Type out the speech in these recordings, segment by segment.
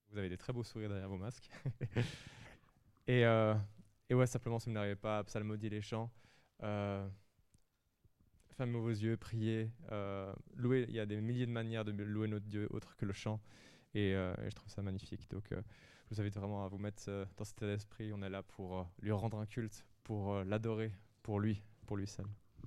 Vous avez des très beaux sourires derrière vos masques. et, euh, et ouais, simplement, si vous n'arrivez pas à psalmodier les chants, fermez vos yeux, priez, louez. Il y a des milliers de manières de louer notre Dieu autre que le chant. Et je trouve ça magnifique. Donc, je vous invite vraiment à vous mettre dans cet état d'esprit. On est là pour lui rendre un culte, pour l'adorer, pour lui seul.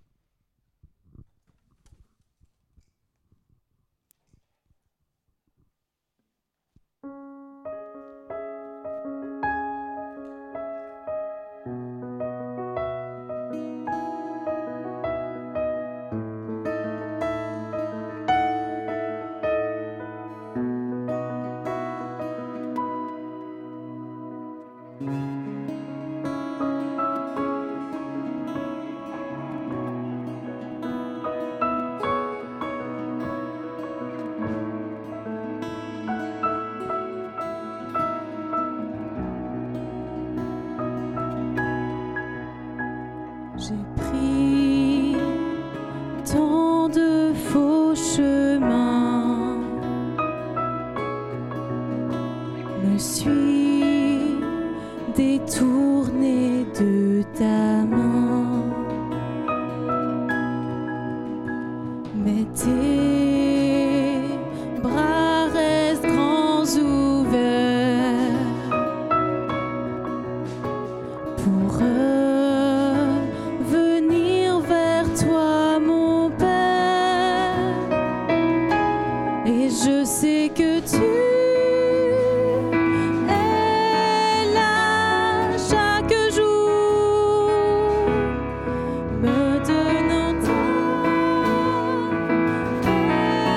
J'ai pris tant de faux chemins, me suis détournée de ta main, mais tes bras restent grands ouverts pour venir vers toi, mon Père, et je sais que tu es là chaque jour, me donnant ta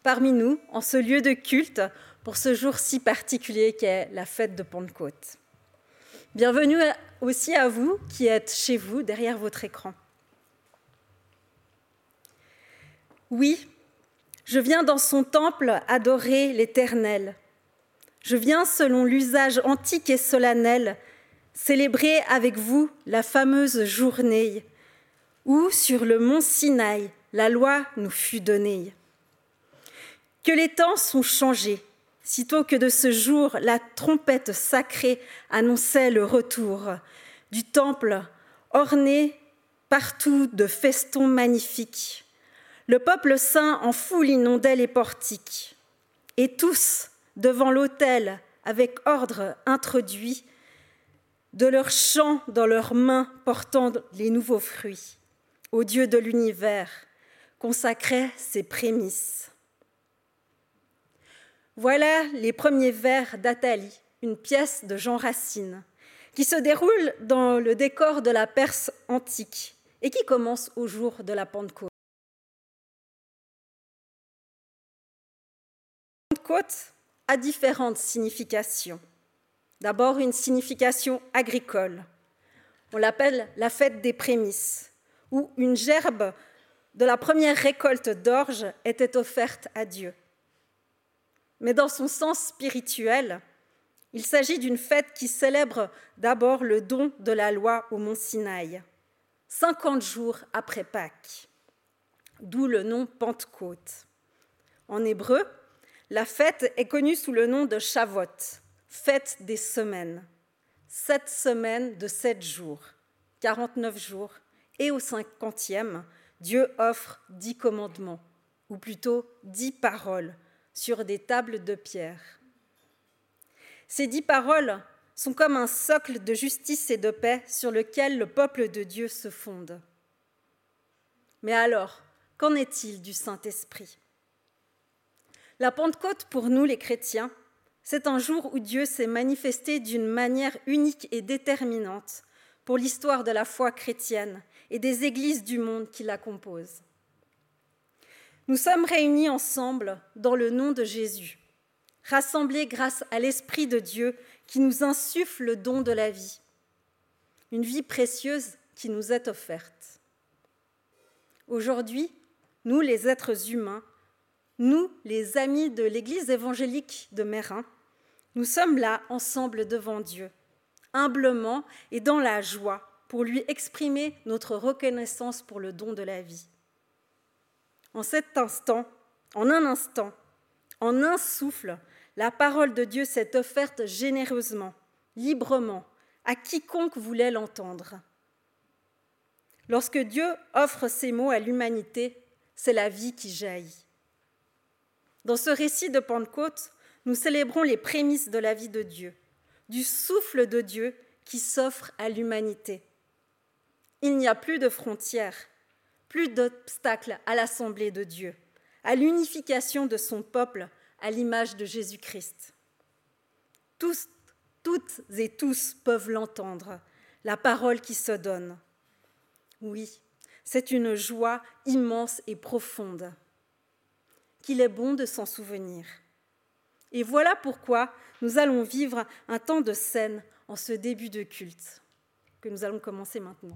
parmi nous, en ce lieu de culte, pour ce jour si particulier qu'est la fête de Pentecôte. Bienvenue aussi à vous qui êtes chez vous, derrière votre écran. Oui, je viens dans son temple adorer l'Éternel. Je viens, selon l'usage antique et solennel, célébrer avec vous la fameuse journée où, sur le mont Sinaï, la loi nous fut donnée. Que les temps sont changés, sitôt que de ce jour, la trompette sacrée annonçait le retour du temple orné partout de festons magnifiques. Le peuple saint en foule inondait les portiques. Et tous, devant l'autel, avec ordre introduit, de leurs chants dans leurs mains portant les nouveaux fruits, au Dieu de l'univers, consacraient ses prémices. Voilà les premiers vers d'Athalie, une pièce de Jean Racine, qui se déroule dans le décor de la Perse antique et qui commence au jour de la Pentecôte. La Pentecôte a différentes significations. D'abord, une signification agricole. On l'appelle la fête des prémices, où une gerbe de la première récolte d'orge était offerte à Dieu. Mais dans son sens spirituel, il s'agit d'une fête qui célèbre d'abord le don de la loi au mont Sinaï, 50 jours après Pâques, d'où le nom Pentecôte. En hébreu, la fête est connue sous le nom de Shavuot, fête des semaines. 7 semaines de 7 jours, 49 jours, et au 50e, Dieu offre 10 commandements, ou plutôt 10 paroles, sur des tables de pierre. Ces 10 paroles sont comme un socle de justice et de paix sur lequel le peuple de Dieu se fonde. Mais alors, qu'en est-il du Saint-Esprit ? La Pentecôte, pour nous les chrétiens, c'est un jour où Dieu s'est manifesté d'une manière unique et déterminante pour l'histoire de la foi chrétienne et des églises du monde qui la composent. Nous sommes réunis ensemble dans le nom de Jésus, rassemblés grâce à l'Esprit de Dieu qui nous insuffle le don de la vie, une vie précieuse qui nous est offerte. Aujourd'hui, nous les êtres humains, nous, les amis de l'Église évangélique de Meyrin, nous sommes là ensemble devant Dieu, humblement et dans la joie, pour lui exprimer notre reconnaissance pour le don de la vie. En cet instant, en un souffle, la parole de Dieu s'est offerte généreusement, librement, à quiconque voulait l'entendre. Lorsque Dieu offre ces mots à l'humanité, c'est la vie qui jaillit. Dans ce récit de Pentecôte, nous célébrons les prémices de la vie de Dieu, du souffle de Dieu qui s'offre à l'humanité. Il n'y a plus de frontières, plus d'obstacles à l'assemblée de Dieu, à l'unification de son peuple à l'image de Jésus-Christ. Toutes et tous peuvent l'entendre, la parole qui se donne. Oui, c'est une joie immense et profonde, qu'il est bon de s'en souvenir. Et voilà pourquoi nous allons vivre un temps de scène en ce début de culte, que nous allons commencer maintenant.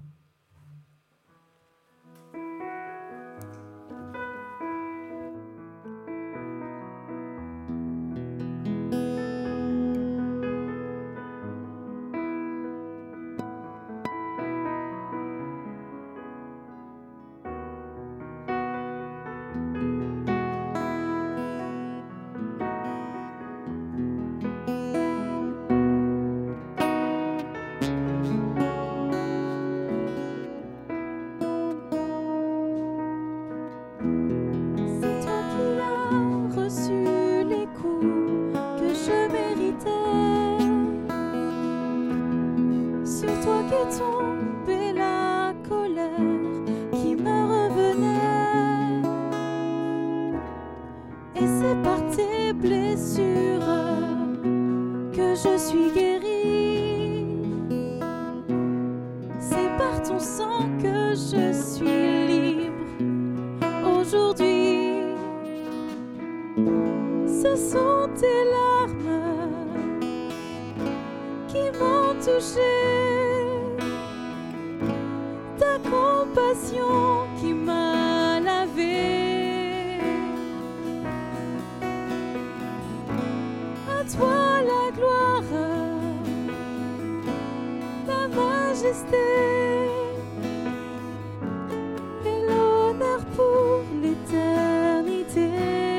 Ce sont tes larmes qui m'ont touchée, ta compassion qui m'a lavée. À toi la gloire, la majesté et l'honneur pour l'éternité.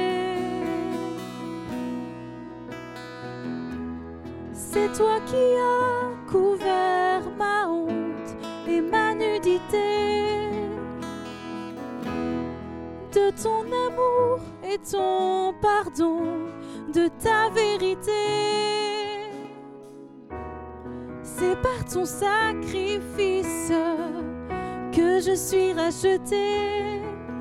C'est toi qui as couvert ma honte et ma nudité. De ton amour et ton pardon, de ta vérité. C'est par ton sacrifice que je suis rachetée.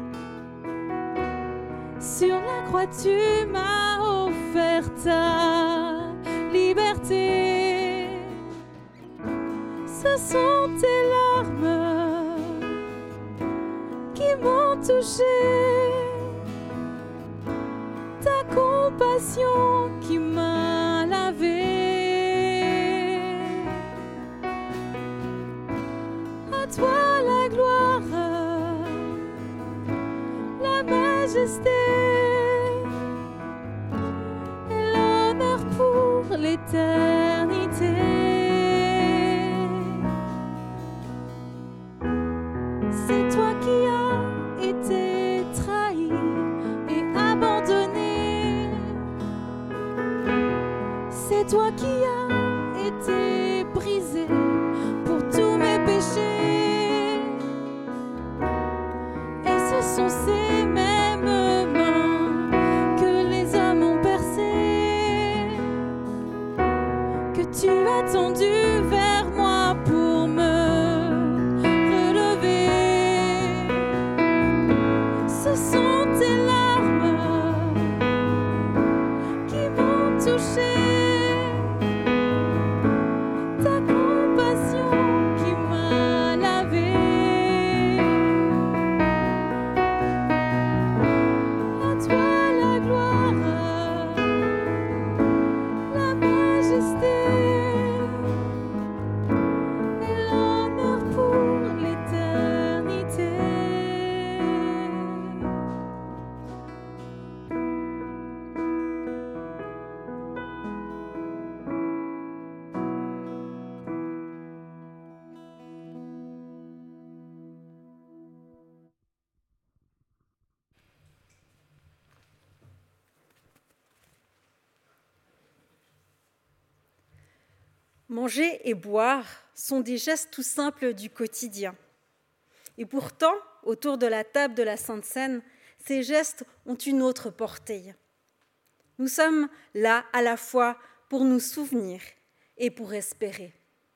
Sur la croix, tu m'as offert ta liberté. Ce sont tes larmes qui m'ont touchée, ta compassion qui m'a lavée. À toi la gloire, la majesté et l'honneur pour l'éternité. C'est toi qui as été trahi et abandonné. C'est toi qui as été brisé pour tous mes péchés. Et ce sont ces mêmes mains que les hommes ont percées, que tu as tendu vers moi pour me relever. Ce sont tes larmes qui m'ont touchée, ta compassion qui m'a lavée. À toi la gloire, la majesté et l'honneur pour l'éternité. Manger et boire sont des gestes tout simples du quotidien. Et pourtant, autour de la table de la Sainte Seine, ces gestes ont une autre portée. Nous sommes là à la fois pour nous souvenir et pour espérer.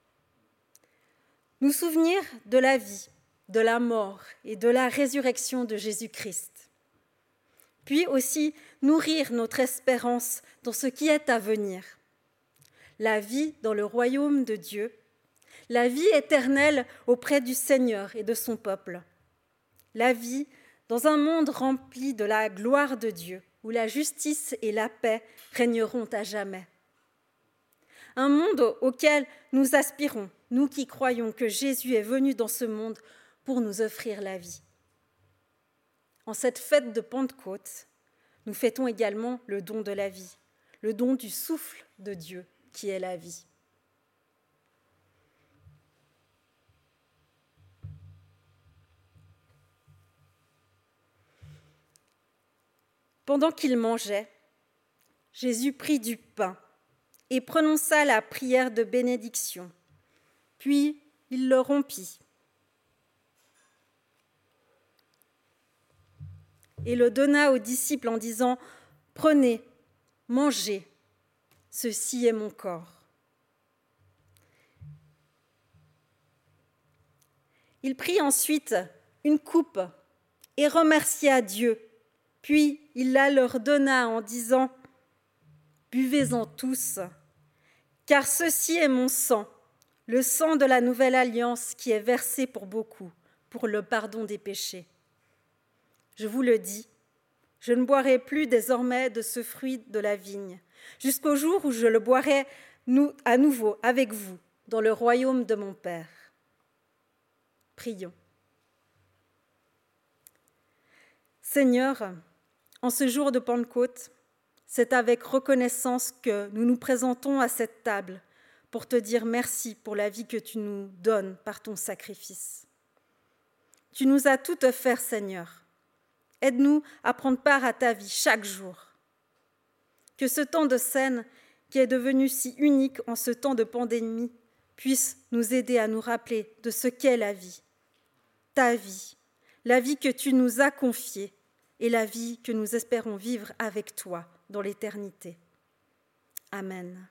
Nous souvenir de la vie, de la mort et de la résurrection de Jésus-Christ. Puis aussi nourrir notre espérance dans ce qui est à venir. La vie dans le royaume de Dieu, la vie éternelle auprès du Seigneur et de son peuple, la vie dans un monde rempli de la gloire de Dieu, où la justice et la paix régneront à jamais. Un monde auquel nous aspirons, nous qui croyons que Jésus est venu dans ce monde pour nous offrir la vie. En cette fête de Pentecôte, nous fêtons également le don de la vie, le don du souffle de Dieu qui est la vie. Pendant qu'il mangeait, Jésus prit du pain et prononça la prière de bénédiction. Puis il le rompit et le donna aux disciples en disant « Prenez, mangez, ceci est mon corps. » Il prit ensuite une coupe et remercia Dieu. Puis il la leur donna en disant « Buvez-en tous, car ceci est mon sang, le sang de la nouvelle alliance qui est versé pour beaucoup, pour le pardon des péchés. Je vous le dis, Je ne boirai plus désormais de ce fruit de la vigne, jusqu'au jour où je le boirai à nouveau avec vous dans le royaume de mon Père. Prions. Seigneur, en ce jour de Pentecôte, c'est avec reconnaissance que nous nous présentons à cette table pour te dire merci pour la vie que tu nous donnes par ton sacrifice. Tu nous as tout offert, Seigneur. Aide-nous à prendre part à ta vie chaque jour. Que ce temps de scène, qui est devenu si unique en ce temps de pandémie, puisse nous aider à nous rappeler de ce qu'est la vie, ta vie, la vie que tu nous as confiée et la vie que nous espérons vivre avec toi dans l'éternité. Amen.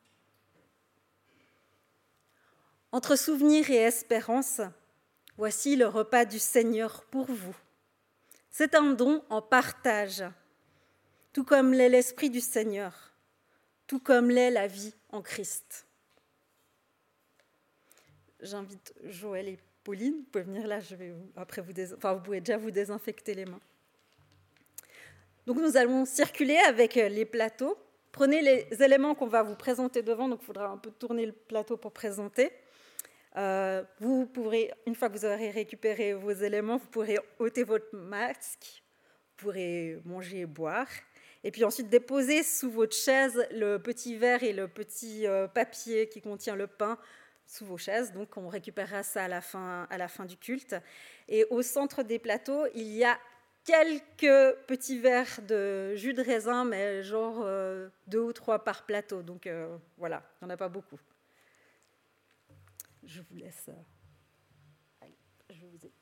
Entre souvenirs et espérance, voici le repas du Seigneur pour vous. C'est un don en partage, tout comme l'est l'Esprit du Seigneur, tout comme l'est la vie en Christ. J'invite Joël et Pauline, vous pouvez venir là, vous pouvez déjà vous désinfecter les mains. Donc nous allons circuler avec les plateaux. Prenez les éléments qu'on va vous présenter devant, donc il faudra un peu tourner le plateau pour présenter. Vous pourrez, une fois que vous aurez récupéré vos éléments, vous pourrez ôter votre masque, vous pourrez manger et boire, et puis ensuite déposer sous votre chaise le petit verre et le petit papier qui contient le pain sous vos chaises. Donc on récupérera ça à la fin du culte. Et au centre des plateaux, il y a quelques petits verres de jus de raisin, mais genre 2 ou 3 par plateau. Donc voilà, il n'y en a pas beaucoup. Je vous laisse. Allez, je vous ai.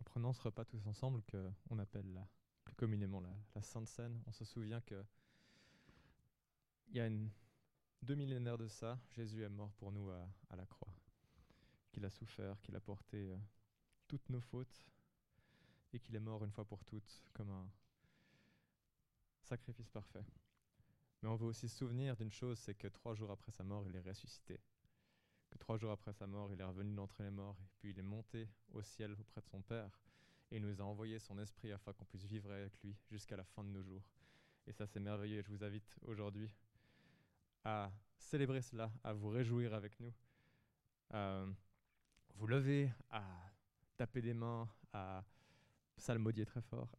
prenant ce repas tous ensemble, qu'on appelle plus communément la Sainte Seine, on se souvient que il y a 2 millénaires de ça, Jésus est mort pour nous à la croix, qu'il a souffert, qu'il a porté toutes nos fautes et qu'il est mort une fois pour toutes comme un sacrifice parfait. Mais on veut aussi se souvenir d'une chose, c'est que 3 jours après sa mort, il est ressuscité. Que 3 jours après sa mort, il est revenu d'entre les morts, et puis il est monté au ciel auprès de son Père, et il nous a envoyé son esprit afin qu'on puisse vivre avec lui jusqu'à la fin de nos jours. Et ça, c'est merveilleux, et je vous invite aujourd'hui à célébrer cela, à vous réjouir avec nous, à vous lever, à taper des mains, à psalmodier très fort.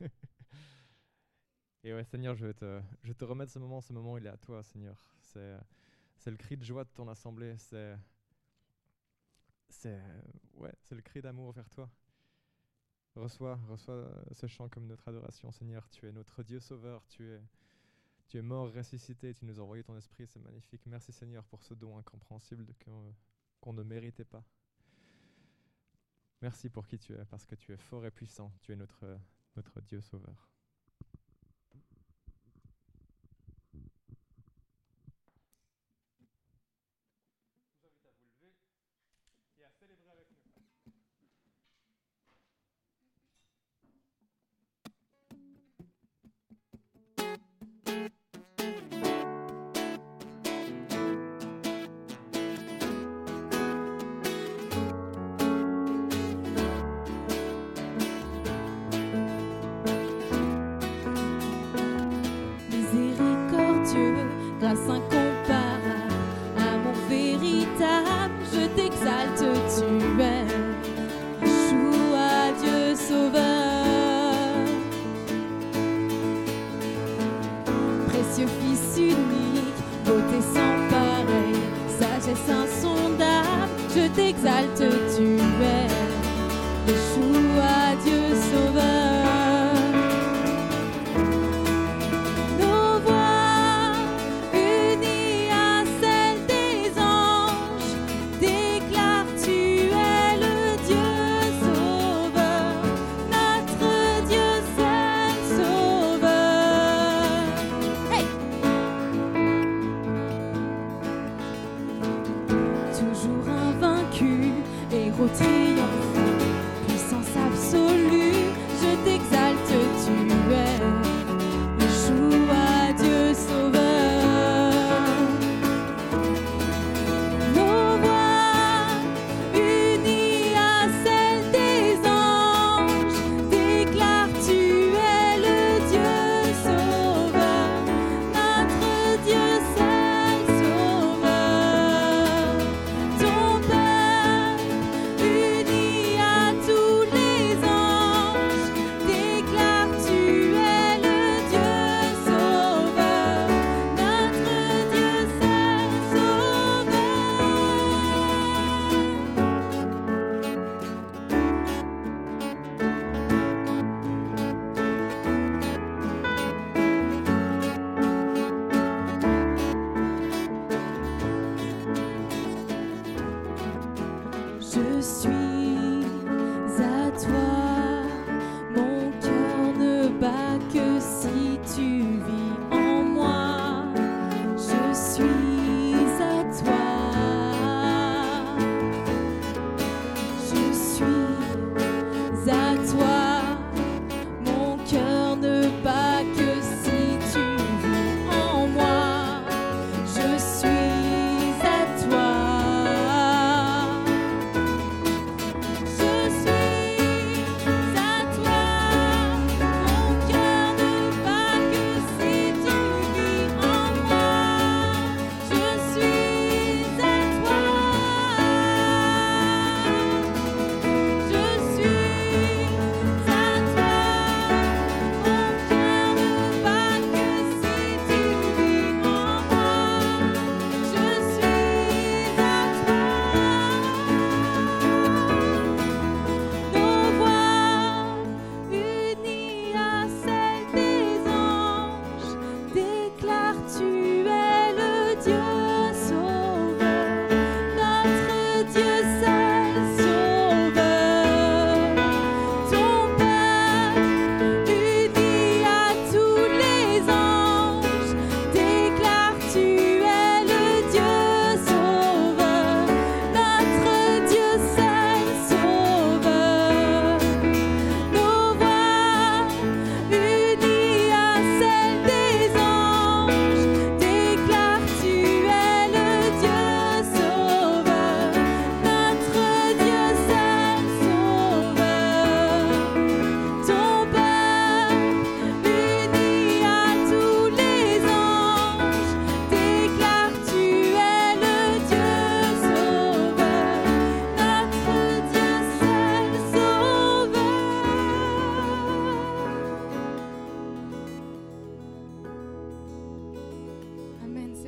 Et ouais, Seigneur, je vais te remettre ce moment, il est à toi, Seigneur. C'est le cri de joie de ton assemblée, c'est le cri d'amour vers toi. Reçois ce chant comme notre adoration, Seigneur. Tu es notre Dieu sauveur, tu es mort, ressuscité, tu nous as envoyé ton esprit, c'est magnifique. Merci, Seigneur, pour ce don incompréhensible qu'on ne méritait pas. Merci pour qui tu es, parce que tu es fort et puissant, tu es notre Dieu sauveur. Célébrer avec nous. Miséricordieux, grâce incomparable, amour véritable, je t'exalte, tu es Yeshua, Dieu sauveur. Précieux Fils unique, beauté sans pareil, sagesse insondable, je t'exalte, tu es Yeshua, Dieu sauveur.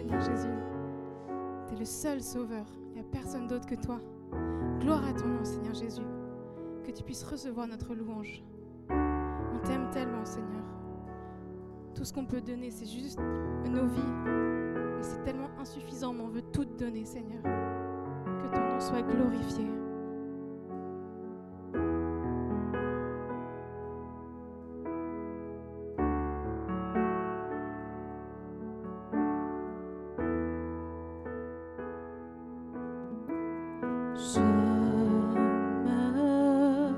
Seigneur Jésus. Tu es le seul sauveur. Il n'y a personne d'autre que toi. Gloire à ton nom, Seigneur Jésus. Que tu puisses recevoir notre louange. On t'aime tellement, Seigneur. Tout ce qu'on peut donner, c'est juste nos vies. Et c'est tellement insuffisant, mais on veut tout te donner, Seigneur. Que ton nom soit glorifié. Je me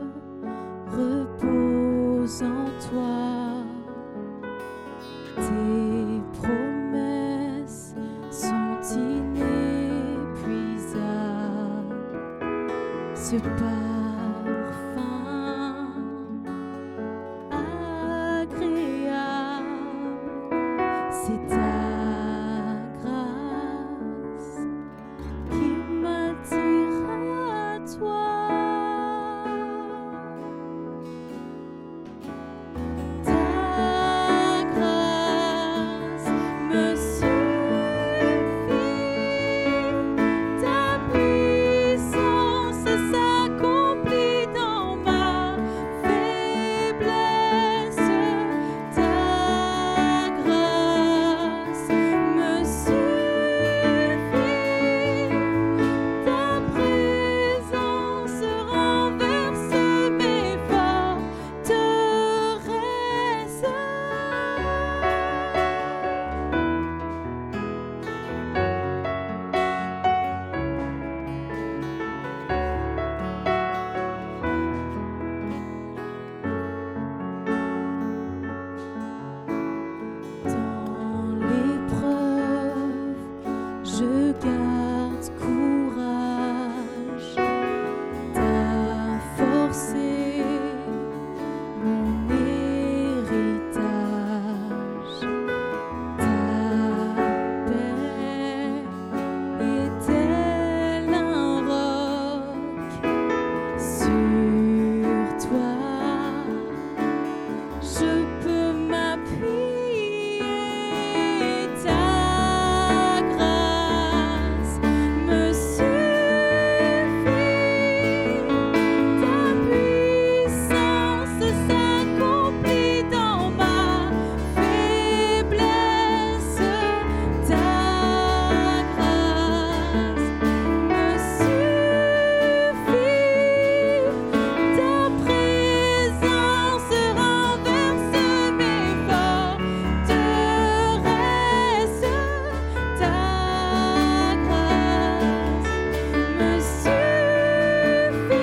repose en toi. Tes promesses sont inépuisables. Ce parfum agréable, c'est ta grâce qui m'attire à toi. Ta grâce me suffit, ta puissance s'accomplit dans ma faiblesse. Ta grâce me suffit, ta présence renverse mes forteresses. Dans l'épreuve, je garde courage. Ta force est mon héritage. Ta paix est-elle un roc? Sur toi je peux m'appuyer. Ta grâce me suffit, ta puissance s'accomplit dans ma faiblesse. Ta grâce me suffit, ta présence renverse mes forteresses. Ta grâce me suffit,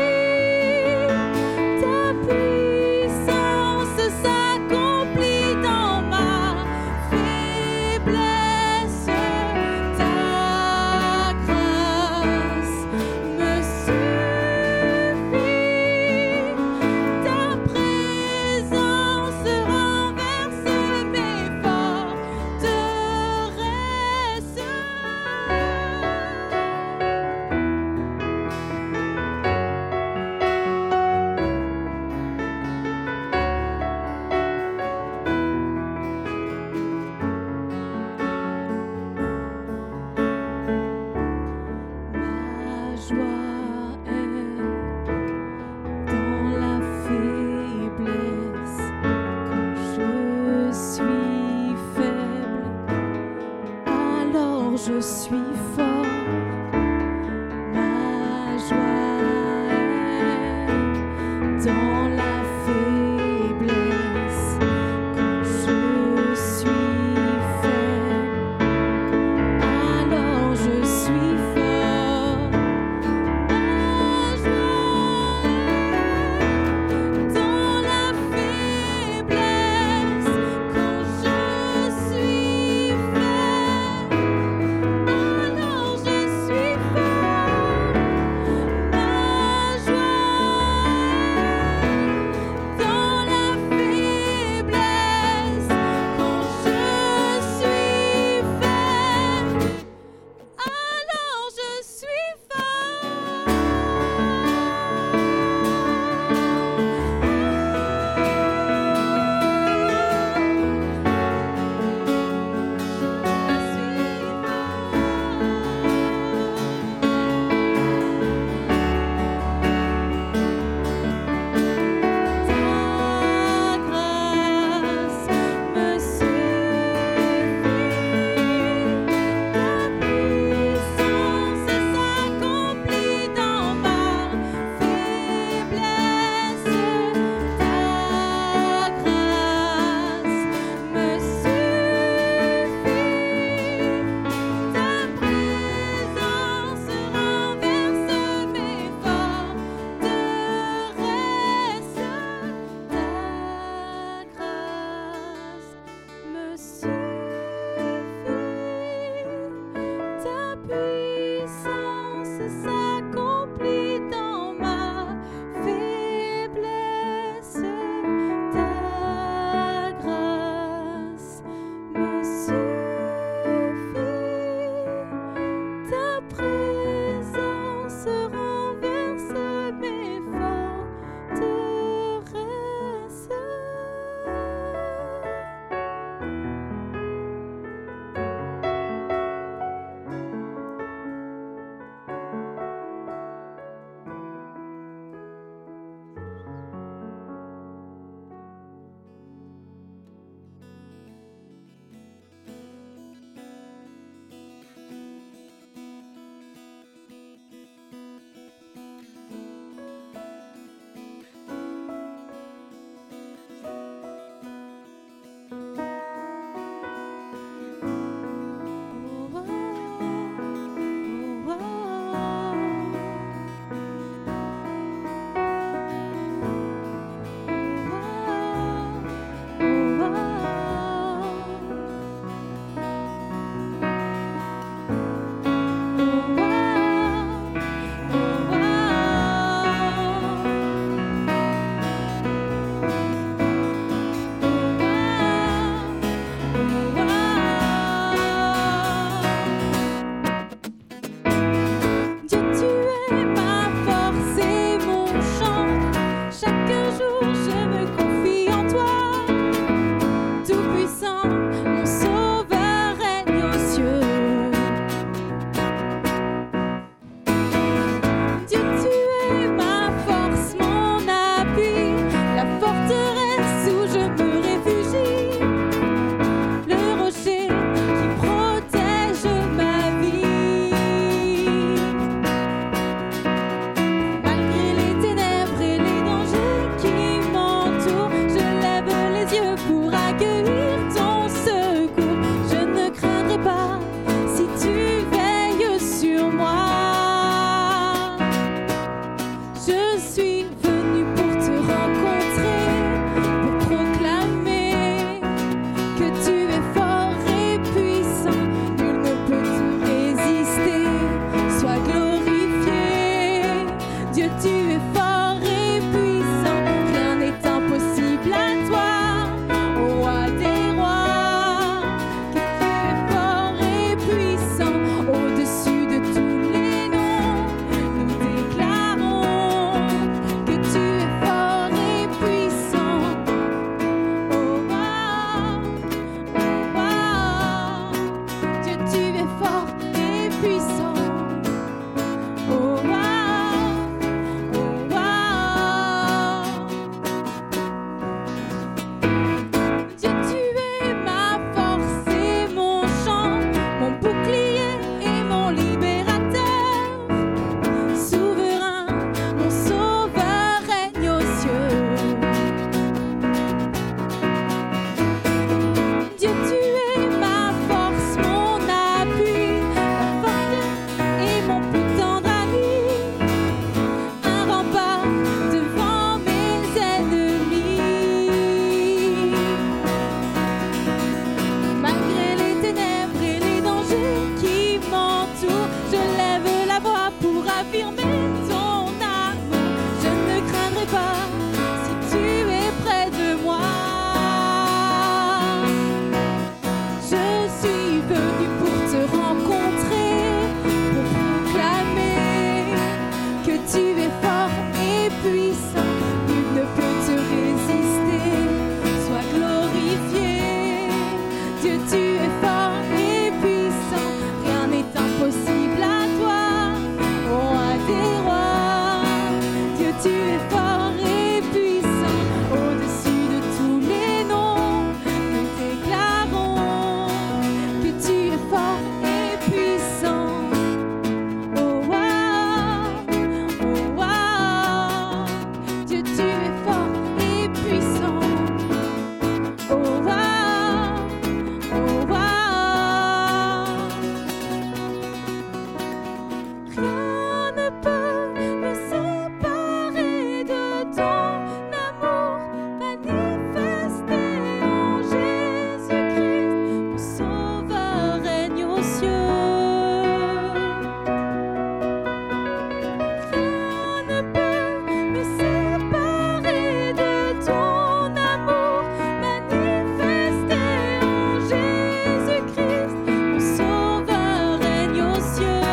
ta puissance s'accomplit dans ma faiblesse. Ta grâce me suffit, ta présence renverse mes forteresses. Ma joie est dans la faiblesse. Quand je suis faible, alors je suis fort. Ma joie est dans la faiblesse. Quand je suis faible, alors je suis fort. Ma joie est dans la faiblesse. Quand je suis faible, alors venu pour te rencontrer, pour proclamer que tu es fort et puissant. Nul ne peut te résister. Sois glorifié. Dieu, tu es fort et puissant. Rien n'est impossible à toi, roi des rois. Dieu, tu es fort et puissant. Au-dessus de tous les noms, nous déclarons que tu es fort et puissant. Oh wow, oh wow. Dieu, tu es fort et puissant. Oh wow, oh wow. Rien ne peut me séparer de ton amour manifesté en Jésus-Christ. Mon Sauveur règne aux cieux. Rien ne peut me séparer de ton amour manifesté en Jésus-Christ. Mon Sauveur règne aux cieux.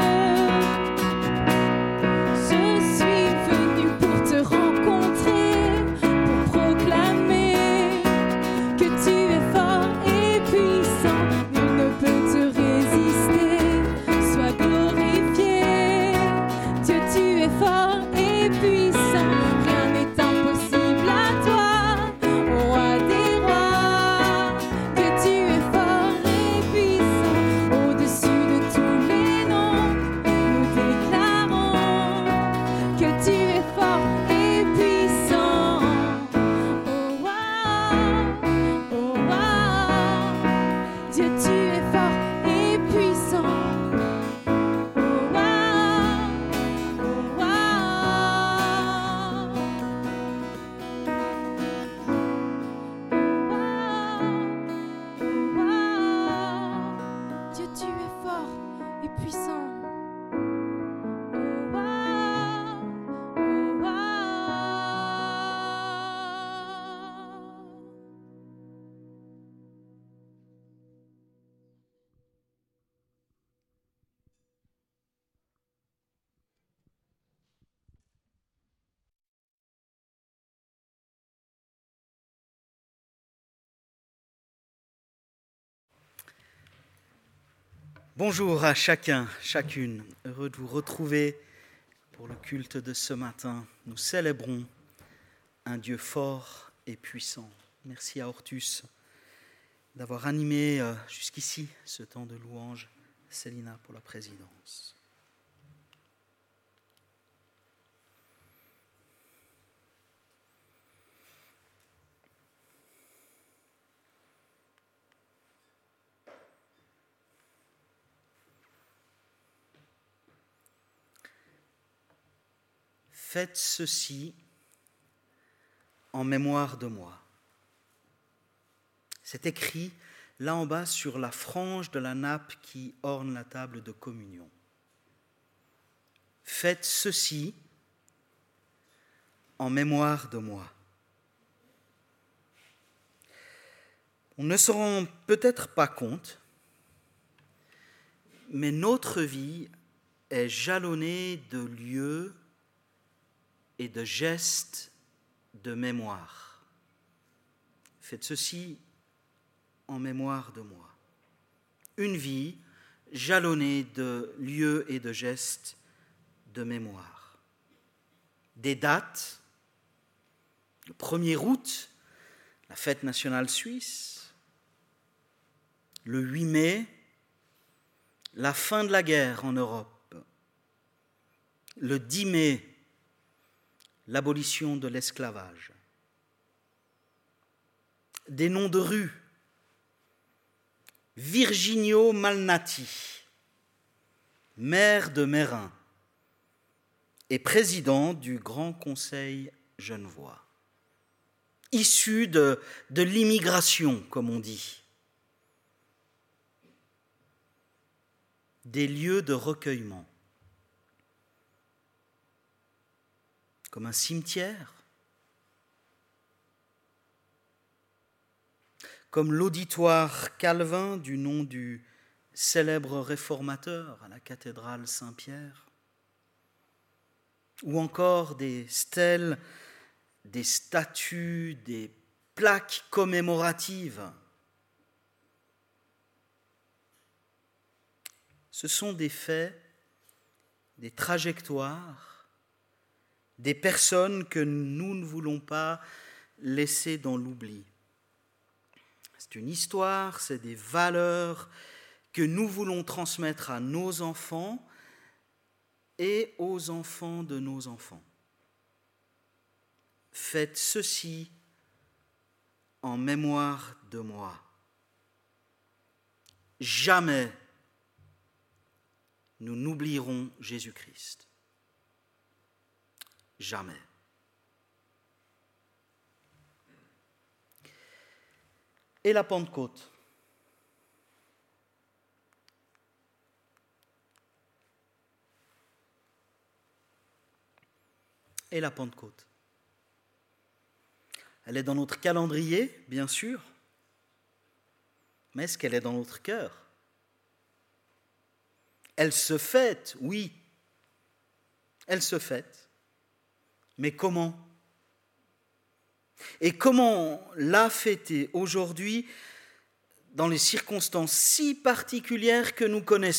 Je suis venu pour te rencontrer, pour proclamer que tu es fort et puissant. Nul ne peut te résister. Sois glorifié. Dieu, tu es fort et puissant. Rien n'est impossible à toi, roi des rois. Dieu, tu es fort et puissant. Au-dessus de tous les noms, nous déclarons que tu es fort et puissant. Oh wow, oh wow. Dieu, tu es fort et puissant. Oh wow, oh wow. Oh wow. Dieu, tu es fort et puissant. Oh wow, oh wow. Bonjour à chacun, chacune. Heureux de vous retrouver pour le culte de ce matin. Nous célébrons un Dieu fort et puissant. Merci à Hortus d'avoir animé jusqu'ici ce temps de louange. Célina pour la présidence. Faites ceci en mémoire de moi. C'est écrit là en bas sur la frange de la nappe qui orne la table de communion. Faites ceci en mémoire de moi. On ne se rend peut-être pas compte, mais notre vie est jalonnée de lieux et de gestes de mémoire. Faites ceci en mémoire de moi. Une vie jalonnée de lieux et de gestes de mémoire. Des dates, le 1er août, la fête nationale suisse, le 8 mai, la fin de la guerre en Europe, le 10 mai, l'abolition de l'esclavage. Des noms de rues, Virginio Malnati, maire de Meyrin et président du Grand Conseil genevois, issu de l'immigration, comme on dit. Des lieux de recueillement, comme un cimetière, comme l'auditoire Calvin du nom du célèbre réformateur à la cathédrale Saint-Pierre, ou encore des stèles, des statues, des plaques commémoratives. Ce sont des faits, des trajectoires, des personnes que nous ne voulons pas laisser dans l'oubli. C'est une histoire, c'est des valeurs que nous voulons transmettre à nos enfants et aux enfants de nos enfants. Faites ceci en mémoire de moi. Jamais nous n'oublierons Jésus-Christ. Jamais. Et la Pentecôte. Et la Pentecôte. Elle est dans notre calendrier, bien sûr, mais est-ce qu'elle est dans notre cœur ? Elle se fête, oui, elle se fête, mais comment ? Et comment la fêter aujourd'hui dans les circonstances si particulières que nous connaissons ?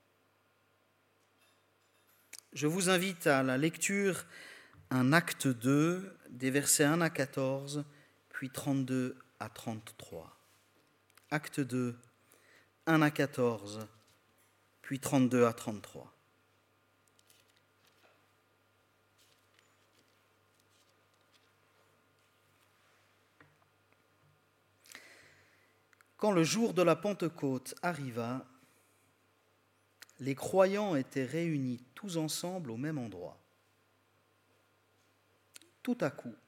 Je vous invite à la lecture un acte 2, des versets 1 à 14, puis 32 à 33. Acte 2, 1 à 14, puis 32 à 33. Quand le jour de la Pentecôte arriva, les croyants étaient réunis tous ensemble au même endroit. Tout à coup,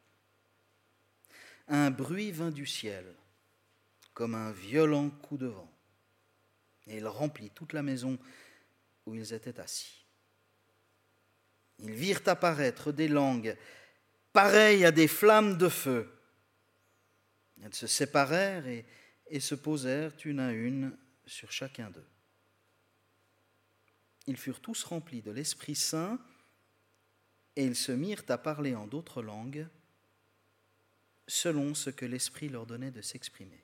un bruit vint du ciel, comme un violent coup de vent, et il remplit toute la maison où ils étaient assis. Ils virent apparaître des langues pareilles à des flammes de feu. Elles se séparèrent et se posèrent une à une sur chacun d'eux. Ils furent tous remplis de l'Esprit Saint et ils se mirent à parler en d'autres langues selon ce que l'Esprit leur donnait de s'exprimer.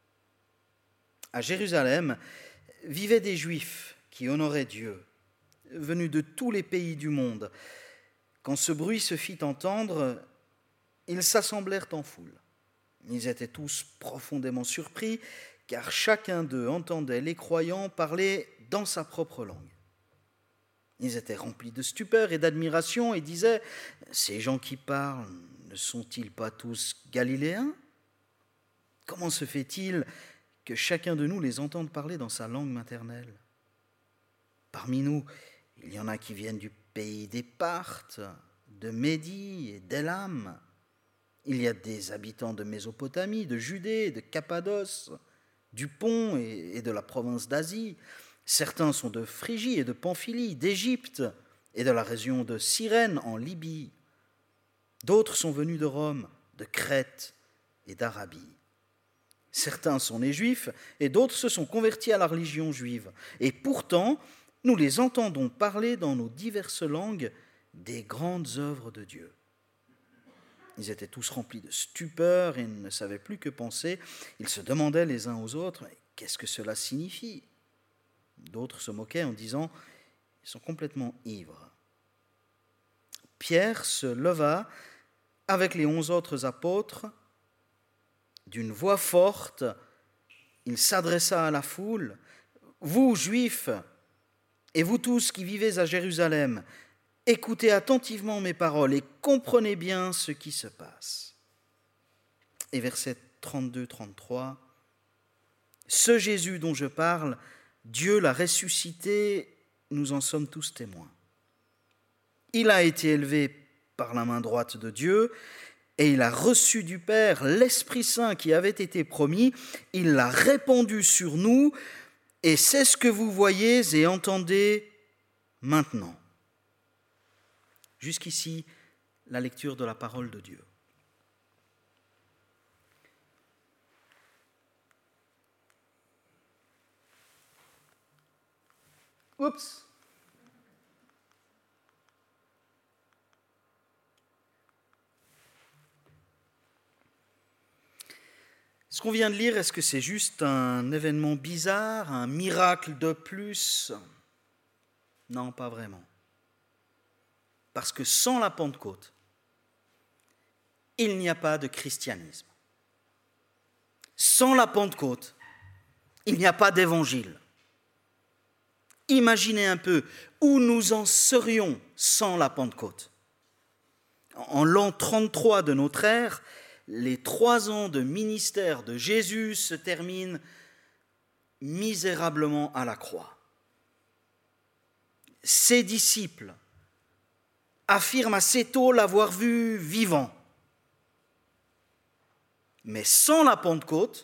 À Jérusalem vivaient des Juifs qui honoraient Dieu, venus de tous les pays du monde. Quand ce bruit se fit entendre, ils s'assemblèrent en foule. Ils étaient tous profondément surpris, car chacun d'eux entendait les croyants parler dans sa propre langue. Ils étaient remplis de stupeur et d'admiration et disaient « Ces gens qui parlent, ne sont-ils pas tous galiléens ? Comment se fait-il que chacun de nous les entende parler dans sa langue maternelle ? Parmi nous, il y en a qui viennent du pays des Parthes, de Médie et d'Élam. Il y a des habitants de Mésopotamie, de Judée, de Cappadoce, du Pont et de la province d'Asie. Certains sont de Phrygie et de Pamphylie, d'Égypte et de la région de Cyrène en Libye. D'autres sont venus de Rome, de Crète et d'Arabie. Certains sont nés juifs et d'autres se sont convertis à la religion juive. Et pourtant, nous les entendons parler dans nos diverses langues des grandes œuvres de Dieu. Ils étaient tous remplis de stupeur et ne savaient plus que penser. Ils se demandaient les uns aux autres « Qu'est-ce que cela signifie ?» D'autres se moquaient en disant « Ils sont complètement ivres. » Pierre se leva avec les 11 autres apôtres. D'une voix forte, il s'adressa à la foule. « Vous, Juifs, et vous tous qui vivez à Jérusalem, écoutez attentivement mes paroles et comprenez bien ce qui se passe. » Et versets 32-33, « Ce Jésus dont je parle, Dieu l'a ressuscité, nous en sommes tous témoins. Il a été élevé par la main droite de Dieu et il a reçu du Père l'Esprit Saint qui avait été promis. Il l'a répandu sur nous et c'est ce que vous voyez et entendez maintenant. » Jusqu'ici, la lecture de la parole de Dieu. Oups. Ce qu'on vient de lire, est-ce que c'est juste un événement bizarre, un miracle de plus ? Non, pas vraiment. Parce que sans la Pentecôte, il n'y a pas de christianisme. Sans la Pentecôte, il n'y a pas d'évangile. Imaginez un peu où nous en serions sans la Pentecôte. En l'an 33 de notre ère, les 3 ans de ministère de Jésus se terminent misérablement à la croix. Ses disciples affirment assez tôt l'avoir vu vivant. Mais sans la Pentecôte,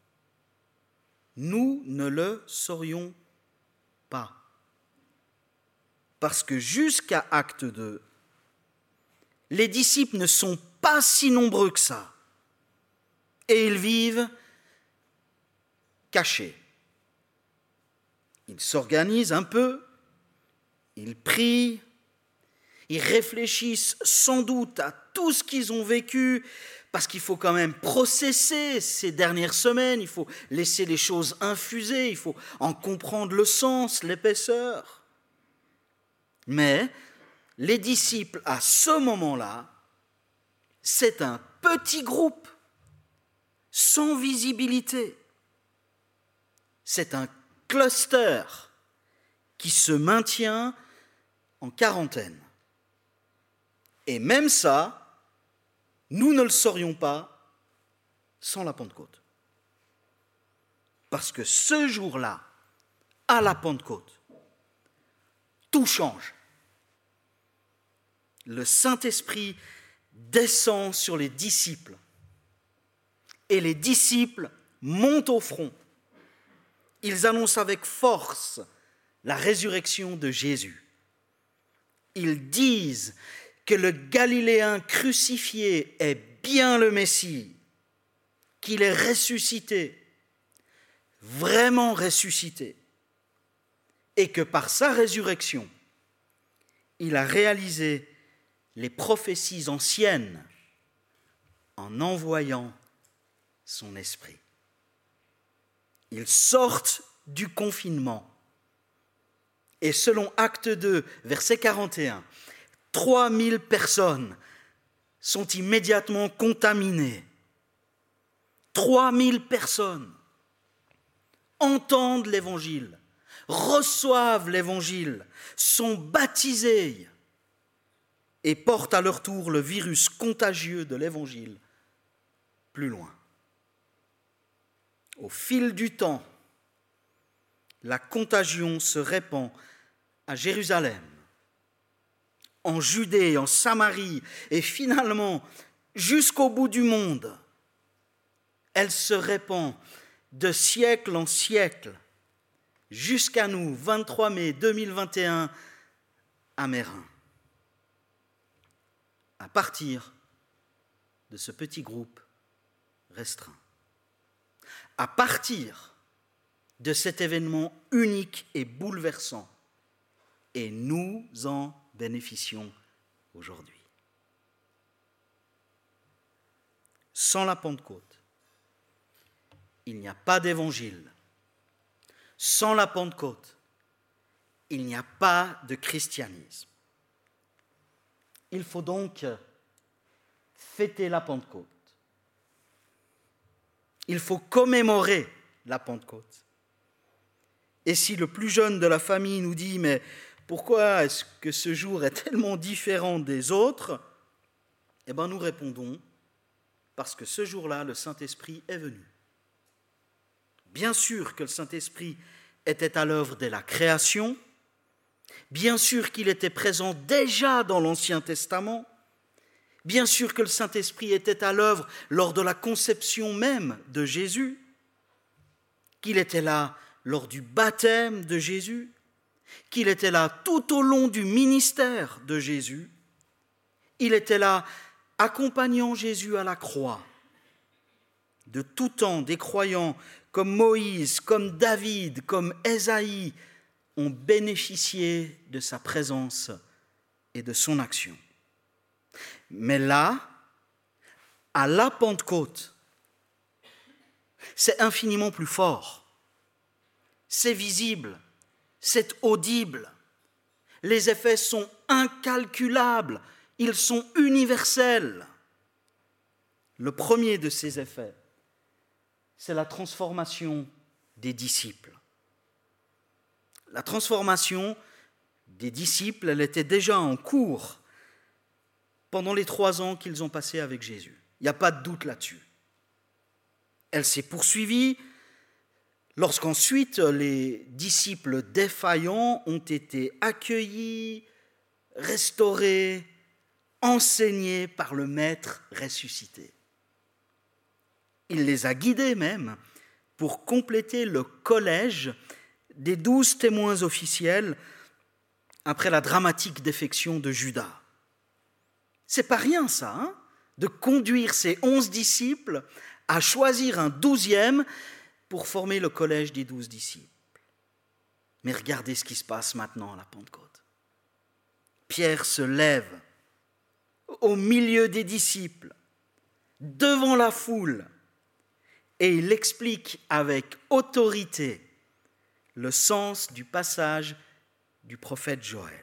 nous ne le saurions pas. Parce que jusqu'à Acte 2, les disciples ne sont pas si nombreux que ça. Et ils vivent cachés. Ils s'organisent un peu, ils prient, ils réfléchissent sans doute à tout ce qu'ils ont vécu, parce qu'il faut quand même processer ces dernières semaines, il faut laisser les choses infuser, il faut en comprendre le sens, l'épaisseur. Mais les disciples, à ce moment-là, c'est un petit groupe, sans visibilité. C'est un cluster qui se maintient en quarantaine. Et même ça, nous ne le saurions pas sans la Pentecôte. Parce que ce jour-là, à la Pentecôte, tout change. Le Saint-Esprit descend sur les disciples. Et les disciples montent au front. Ils annoncent avec force la résurrection de Jésus. Ils disent que le Galiléen crucifié est bien le Messie, qu'il est ressuscité, vraiment ressuscité, et que par sa résurrection, il a réalisé les prophéties anciennes en envoyant son esprit. Ils sortent du confinement. Et selon Acte 2, verset 41, 3000 personnes sont immédiatement contaminées. 3000 personnes entendent l'Évangile, reçoivent l'Évangile, sont baptisées et portent à leur tour le virus contagieux de l'Évangile plus loin. Au fil du temps, la contagion se répand à Jérusalem, en Judée, en Samarie et finalement jusqu'au bout du monde. Elle se répand de siècle en siècle jusqu'à nous, 23 mai 2021, à Mérin. À partir de ce petit groupe restreint. À partir de cet événement unique et bouleversant, et nous en bénéficions aujourd'hui. Sans la Pentecôte, il n'y a pas d'évangile. Sans la Pentecôte, il n'y a pas de christianisme. Il faut donc fêter la Pentecôte. Il faut commémorer la Pentecôte. Et si le plus jeune de la famille nous dit « Mais pourquoi est-ce que ce jour est tellement différent des autres ?» Eh bien, nous répondons « Parce que ce jour-là, le Saint-Esprit est venu. » Bien sûr que le Saint-Esprit était à l'œuvre dès la création, bien sûr qu'il était présent déjà dans l'Ancien Testament, bien sûr que le Saint-Esprit était à l'œuvre lors de la conception même de Jésus, qu'il était là lors du baptême de Jésus, qu'il était là tout au long du ministère de Jésus, il était là accompagnant Jésus à la croix. De tout temps, des croyants comme Moïse, comme David, comme Ésaïe, ont bénéficié de sa présence et de son action. Mais là, à la Pentecôte, c'est infiniment plus fort. C'est visible, c'est audible. Les effets sont incalculables, ils sont universels. Le premier de ces effets, c'est la transformation des disciples. La transformation des disciples, elle était déjà en cours pendant les 3 ans qu'ils ont passés avec Jésus. Il n'y a pas de doute là-dessus. Elle s'est poursuivie lorsqu'ensuite les disciples défaillants ont été accueillis, restaurés, enseignés par le Maître ressuscité. Il les a guidés même pour compléter le collège des 12 témoins officiels après la dramatique défection de Judas. C'est pas rien ça, hein, de conduire ces 11 disciples à choisir un 12e pour former le collège des 12 disciples. Mais regardez ce qui se passe maintenant à la Pentecôte. Pierre se lève au milieu des disciples, devant la foule, et il explique avec autorité le sens du passage du prophète Joël.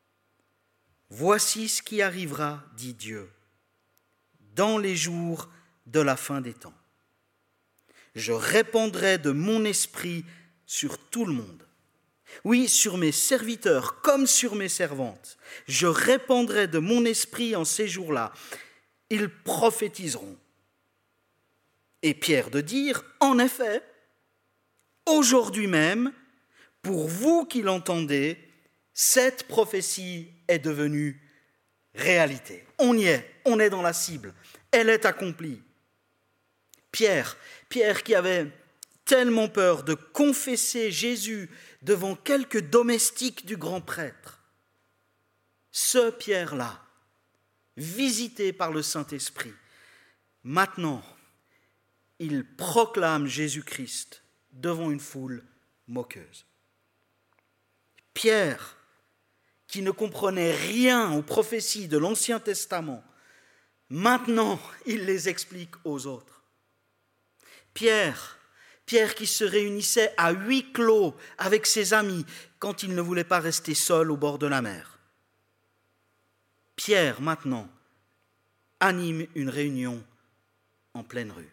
Voici ce qui arrivera, dit Dieu, dans les jours de la fin des temps. Je répandrai de mon esprit sur tout le monde. Oui, sur mes serviteurs comme sur mes servantes. Je répandrai de mon esprit en ces jours-là. Ils prophétiseront. Et Pierre de dire, en effet, aujourd'hui même, pour vous qui l'entendez, cette prophétie est devenue réalité. On y est, on est dans la cible, elle est accomplie. Pierre qui avait tellement peur de confesser Jésus devant quelques domestiques du grand prêtre, ce Pierre-là, visité par le Saint-Esprit, maintenant, il proclame Jésus-Christ devant une foule moqueuse. Pierre, qui ne comprenait rien aux prophéties de l'Ancien Testament, maintenant, il les explique aux autres. Pierre qui se réunissait à huis clos avec ses amis quand il ne voulait pas rester seul au bord de la mer. Pierre, maintenant, anime une réunion en pleine rue.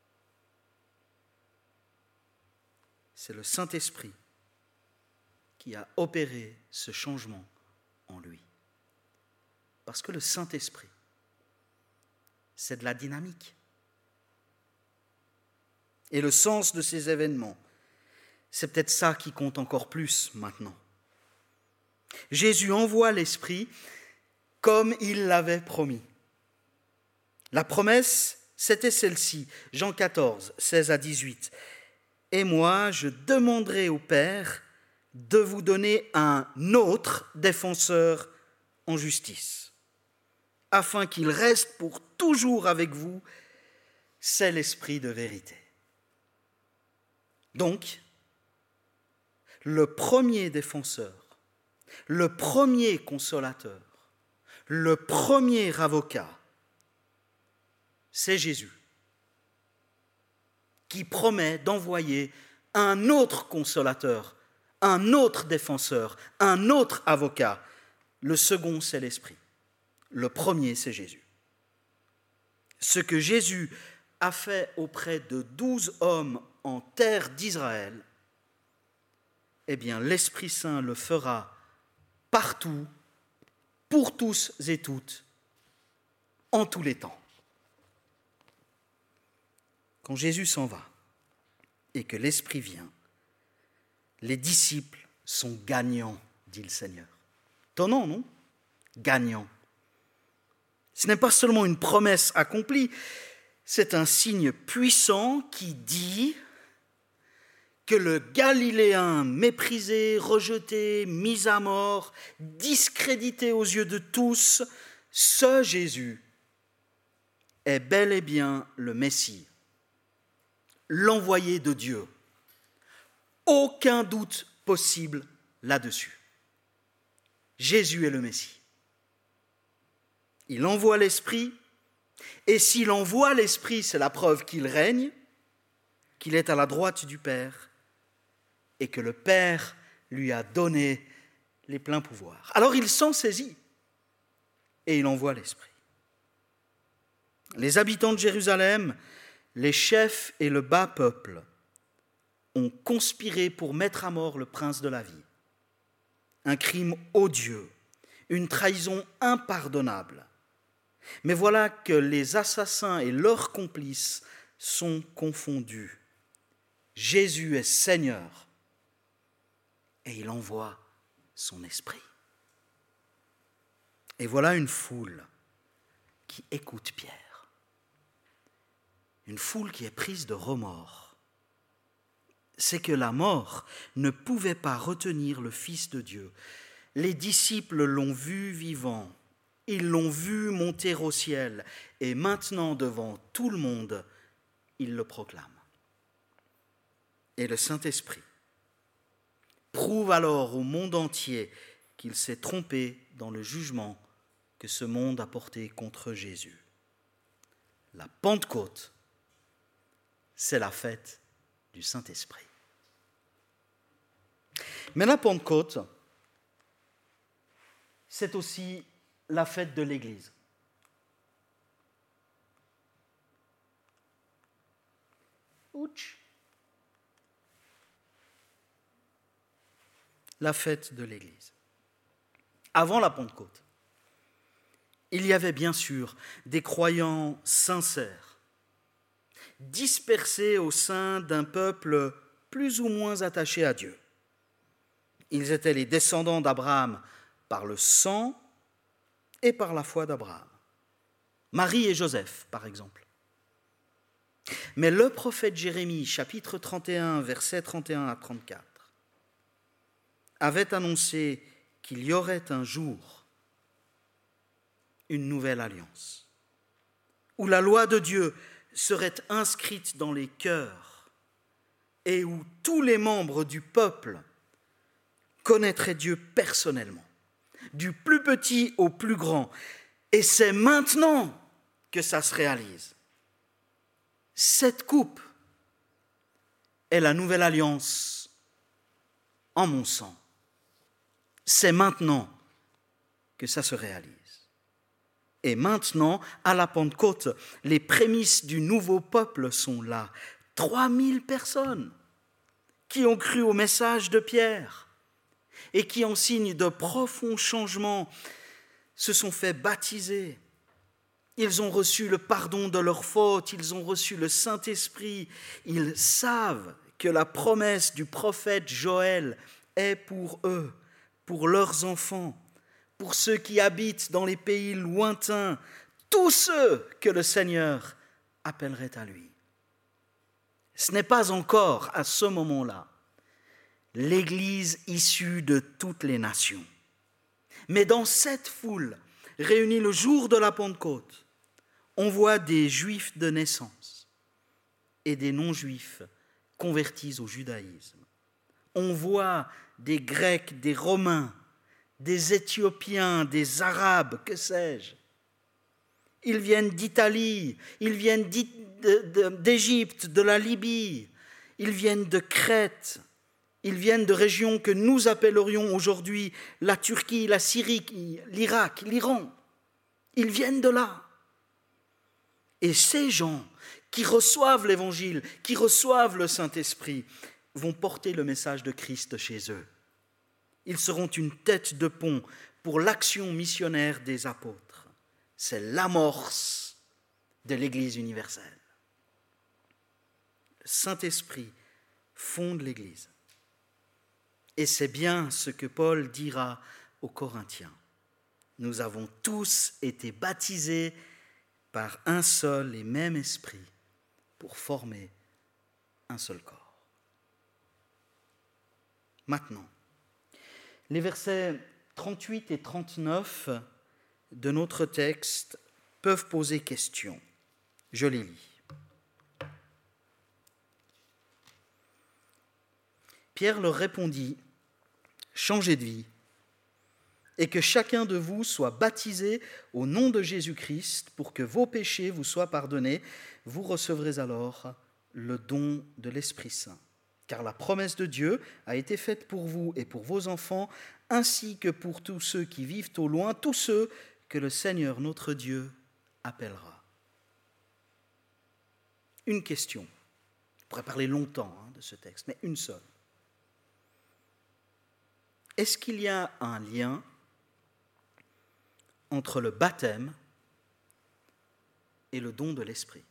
C'est le Saint-Esprit qui a opéré ce changement en lui. Parce que le Saint-Esprit, c'est de la dynamique. Et le sens de ces événements, c'est peut-être ça qui compte encore plus maintenant. Jésus envoie l'Esprit comme il l'avait promis. La promesse, c'était celle-ci, Jean 14, 16 à 18. « Et moi, je demanderai au Père de vous donner un autre défenseur en justice, afin qu'il reste pour toujours avec vous, c'est l'Esprit de vérité. » Donc, le premier défenseur, le premier consolateur, le premier avocat, c'est Jésus, qui promet d'envoyer un autre consolateur, un autre défenseur, un autre avocat. Le second, c'est l'Esprit. Le premier, c'est Jésus. Ce que Jésus a fait auprès de 12 hommes en terre d'Israël, eh bien, l'Esprit Saint le fera partout, pour tous et toutes, en tous les temps. Quand Jésus s'en va et que l'Esprit vient, les disciples sont gagnants, dit le Seigneur. Étonnant, non ? Gagnants. Ce n'est pas seulement une promesse accomplie, c'est un signe puissant qui dit que le Galiléen méprisé, rejeté, mis à mort, discrédité aux yeux de tous, ce Jésus est bel et bien le Messie, l'envoyé de Dieu. Aucun doute possible là-dessus. Jésus est le Messie. Il envoie l'Esprit, et s'il envoie l'Esprit, c'est la preuve qu'il règne, qu'il est à la droite du Père, et que le Père lui a donné les pleins pouvoirs. Alors il s'en saisit, et il envoie l'Esprit. Les habitants de Jérusalem, les chefs et le bas peuple ont conspiré pour mettre à mort le prince de la vie. Un crime odieux, une trahison impardonnable. Mais voilà que les assassins et leurs complices sont confondus. Jésus est Seigneur et il envoie son esprit. Et voilà une foule qui écoute Pierre. Une foule qui est prise de remords. C'est que la mort ne pouvait pas retenir le Fils de Dieu. Les disciples l'ont vu vivant, ils l'ont vu monter au ciel, et maintenant devant tout le monde, ils le proclament. Et le Saint-Esprit prouve alors au monde entier qu'il s'est trompé dans le jugement que ce monde a porté contre Jésus. La Pentecôte, c'est la fête du Saint-Esprit. Mais la Pentecôte, c'est aussi la fête de l'Église. Ouch. La fête de l'Église. Avant la Pentecôte, il y avait bien sûr des croyants sincères, dispersés au sein d'un peuple plus ou moins attaché à Dieu. Ils étaient les descendants d'Abraham par le sang et par la foi d'Abraham. Marie et Joseph, par exemple. Mais le prophète Jérémie, chapitre 31, versets 31 à 34, avait annoncé qu'il y aurait un jour une nouvelle alliance, où la loi de Dieu serait inscrite dans les cœurs et où tous les membres du peuple connaîtraient Dieu personnellement, du plus petit au plus grand. Et c'est maintenant que ça se réalise. Cette coupe est la nouvelle alliance en mon sang. C'est maintenant que ça se réalise. Et maintenant, à la Pentecôte, les prémices du nouveau peuple sont là. 3000 personnes qui ont cru au message de Pierre et qui, en signe de profonds changements, se sont fait baptiser. Ils ont reçu le pardon de leurs fautes, ils ont reçu le Saint-Esprit. Ils savent que la promesse du prophète Joël est pour eux, pour leurs enfants, pour ceux qui habitent dans les pays lointains, tous ceux que le Seigneur appellerait à lui. Ce n'est pas encore à ce moment-là l'Église issue de toutes les nations. Mais dans cette foule, réunie le jour de la Pentecôte, on voit des Juifs de naissance et des non-Juifs convertis au judaïsme. On voit des Grecs, des Romains, des Éthiopiens, des Arabes, que sais-je. Ils viennent d'Italie, ils viennent d'Égypte, de la Libye, ils viennent de Crète, ils viennent de régions que nous appellerions aujourd'hui la Turquie, la Syrie, l'Irak, l'Iran. Ils viennent de là. Et ces gens qui reçoivent l'Évangile, qui reçoivent le Saint-Esprit, vont porter le message de Christ chez eux. Ils seront une tête de pont pour l'action missionnaire des apôtres. C'est l'amorce de l'Église universelle. Le Saint-Esprit fonde l'Église. Et c'est bien ce que Paul dira aux Corinthiens. Nous avons tous été baptisés par un seul et même esprit pour former un seul corps. Maintenant, les versets 38 et 39 de notre texte peuvent poser question. Je les lis. Pierre leur répondit, changez de vie et que chacun de vous soit baptisé au nom de Jésus-Christ pour que vos péchés vous soient pardonnés. Vous recevrez alors le don de l'Esprit Saint. Car la promesse de Dieu a été faite pour vous et pour vos enfants, ainsi que pour tous ceux qui vivent au loin, tous ceux que le Seigneur notre Dieu appellera. Une question. On pourrait parler longtemps de ce texte, mais une seule. Est-ce qu'il y a un lien entre le baptême et le don de l'Esprit?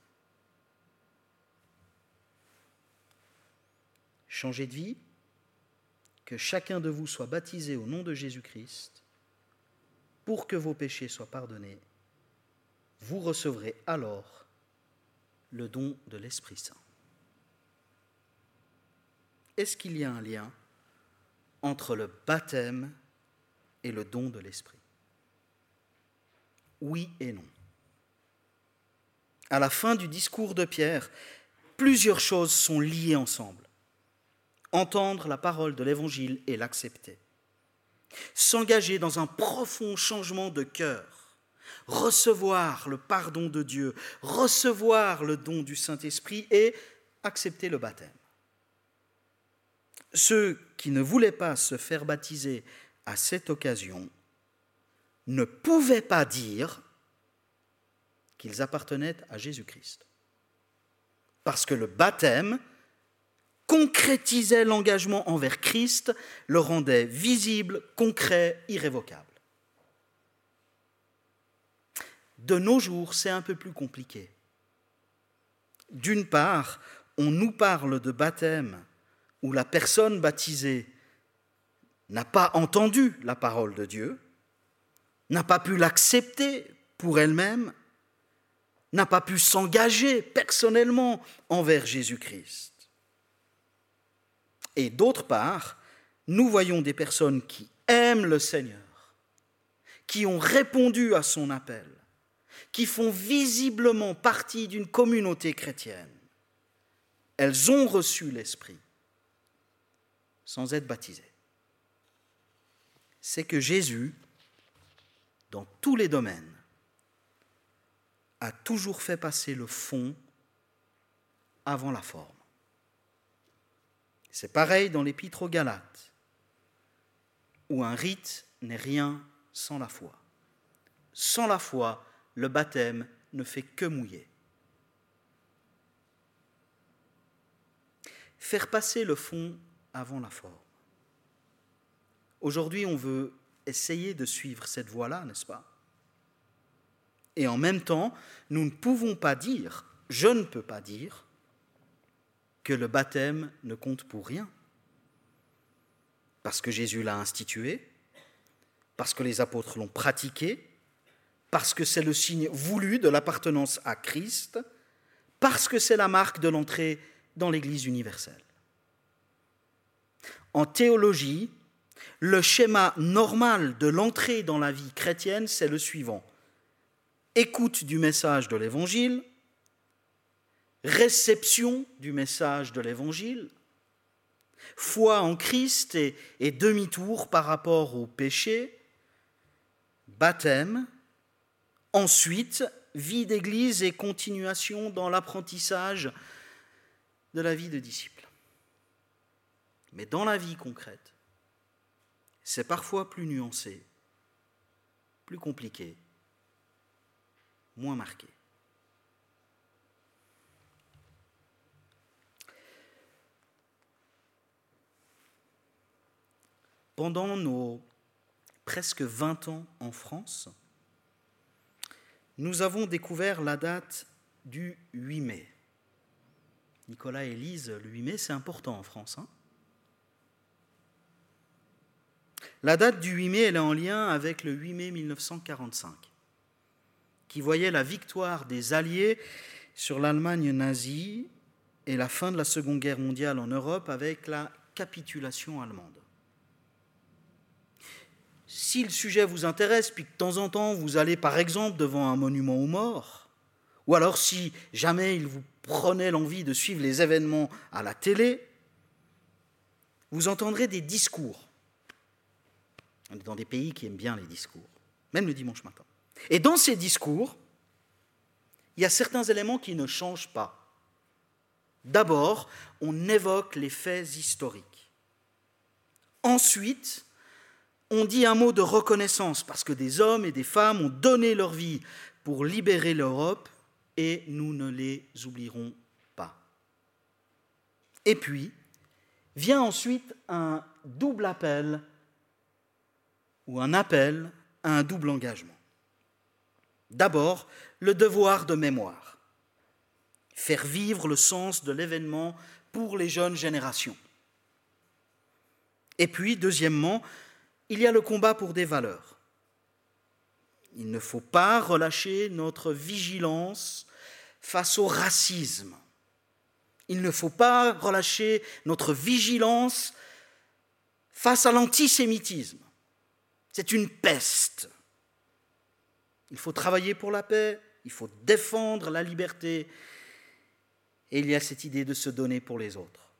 Changez de vie, que chacun de vous soit baptisé au nom de Jésus-Christ, pour que vos péchés soient pardonnés. Vous recevrez alors le don de l'Esprit Saint. Est-ce qu'il y a un lien entre le baptême et le don de l'Esprit? Oui et non. À la fin du discours de Pierre, plusieurs choses sont liées ensemble. Entendre la parole de l'Évangile et l'accepter. S'engager dans un profond changement de cœur. Recevoir le pardon de Dieu, recevoir le don du Saint-Esprit et accepter le baptême. Ceux qui ne voulaient pas se faire baptiser à cette occasion ne pouvaient pas dire qu'ils appartenaient à Jésus-Christ. Parce que le baptême concrétisait l'engagement envers Christ, le rendait visible, concret, irrévocable. De nos jours, c'est un peu plus compliqué. D'une part, on nous parle de baptême où la personne baptisée n'a pas entendu la parole de Dieu, n'a pas pu l'accepter pour elle-même, n'a pas pu s'engager personnellement envers Jésus-Christ. Et d'autre part, nous voyons des personnes qui aiment le Seigneur, qui ont répondu à son appel, qui font visiblement partie d'une communauté chrétienne. Elles ont reçu l'Esprit sans être baptisées. C'est que Jésus, dans tous les domaines, a toujours fait passer le fond avant la forme. C'est pareil dans l'Épître aux Galates, où un rite n'est rien sans la foi. Sans la foi, le baptême ne fait que mouiller. Faire passer le fond avant la forme. Aujourd'hui, on veut essayer de suivre cette voie-là, n'est-ce pas? Et en même temps, nous ne pouvons pas dire, je ne peux pas dire, que le baptême ne compte pour rien. Parce que Jésus l'a institué, parce que les apôtres l'ont pratiqué, parce que c'est le signe voulu de l'appartenance à Christ, parce que c'est la marque de l'entrée dans l'Église universelle. En théologie, le schéma normal de l'entrée dans la vie chrétienne, c'est le suivant. Écoute du message de l'Évangile, réception du message de l'Évangile, foi en Christ et demi-tour par rapport au péché, baptême, ensuite vie d'Église et continuation dans l'apprentissage de la vie de disciple. Mais dans la vie concrète, c'est parfois plus nuancé, plus compliqué, moins marqué. Pendant nos presque 20 ans en France, nous avons découvert la date du 8 mai. Nicolas et Lise, le 8 mai, c'est important en France. La date du 8 mai, elle est en lien avec le 8 mai 1945, qui voyait la victoire des Alliés sur l'Allemagne nazie et la fin de la Seconde Guerre mondiale en Europe avec la capitulation allemande. Si le sujet vous intéresse, puis que de temps en temps vous allez par exemple devant un monument aux morts, ou alors si jamais il vous prenait l'envie de suivre les événements à la télé, vous entendrez des discours On est dans des pays qui aiment bien les discours, même le dimanche matin. Et dans ces discours, il y a certains éléments qui ne changent pas. D'abord, on évoque les faits historiques. Ensuite, on dit un mot de reconnaissance parce que des hommes et des femmes ont donné leur vie pour libérer l'Europe et nous ne les oublierons pas. Et puis, vient ensuite un double appel ou un appel à un double engagement. D'abord, le devoir de mémoire. Faire vivre le sens de l'événement pour les jeunes générations. Et puis, deuxièmement, il y a le combat pour des valeurs. Il ne faut pas relâcher notre vigilance face au racisme. Il ne faut pas relâcher notre vigilance face à l'antisémitisme. C'est une peste. Il faut travailler pour la paix, il faut défendre la liberté, et il y a cette idée de se donner pour les autres.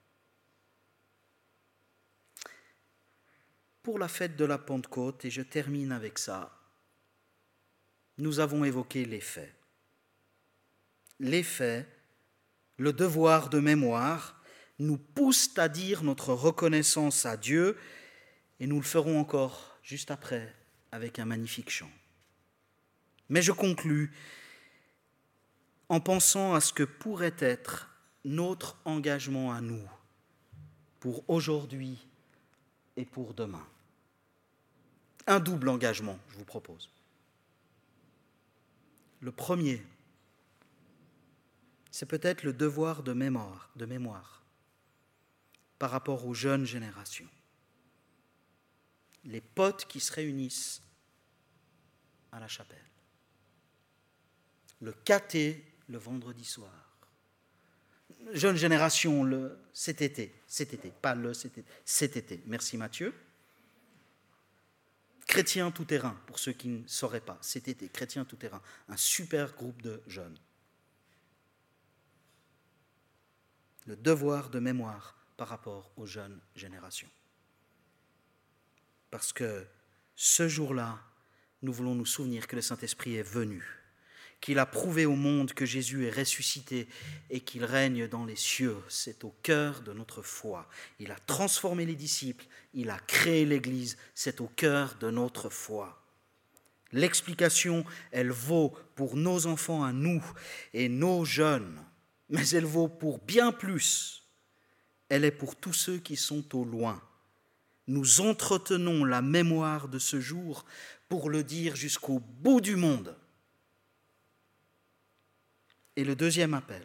Pour la fête de la Pentecôte, et je termine avec ça, nous avons évoqué les faits. Les faits, le devoir de mémoire, nous poussent à dire notre reconnaissance à Dieu, et nous le ferons encore juste après avec un magnifique chant. Mais je conclus en pensant à ce que pourrait être notre engagement à nous pour aujourd'hui et pour demain. Un double engagement, je vous propose. Le premier, c'est peut-être le devoir de mémoire par rapport aux jeunes générations. Les potes qui se réunissent à la chapelle. Le caté le vendredi soir. Jeune génération, cet été, cet été. Merci Mathieu. Chrétien tout-terrain, pour ceux qui ne sauraient pas, cet été, Chrétien tout-terrain, un super groupe de jeunes. Le devoir de mémoire par rapport aux jeunes générations. Parce que ce jour-là, nous voulons nous souvenir que le Saint-Esprit est venu, qu'il a prouvé au monde que Jésus est ressuscité et qu'il règne dans les cieux. C'est au cœur de notre foi. Il a transformé les disciples, il a créé l'Église, c'est au cœur de notre foi. L'explication, elle vaut pour nos enfants à nous et nos jeunes, mais elle vaut pour bien plus. Elle est pour tous ceux qui sont au loin. Nous entretenons la mémoire de ce jour pour le dire jusqu'au bout du monde. Et le deuxième appel.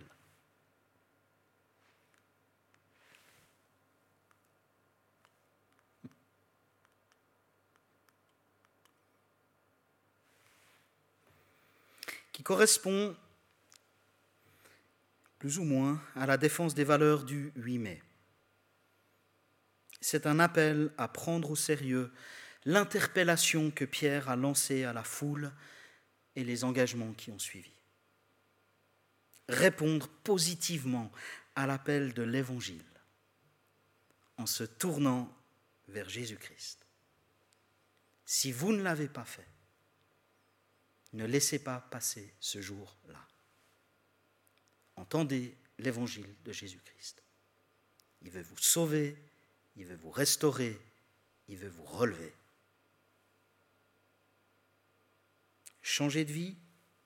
Qui correspond plus ou moins à la défense des valeurs du 8 mai. C'est un appel à prendre au sérieux l'interpellation que Pierre a lancée à la foule et les engagements qui ont suivi. Répondre positivement à l'appel de l'Évangile en se tournant vers Jésus-Christ. Si vous ne l'avez pas fait, ne laissez pas passer ce jour-là. Entendez l'Évangile de Jésus-Christ. Il veut vous sauver, il veut vous restaurer, il veut vous relever. Changer de vie,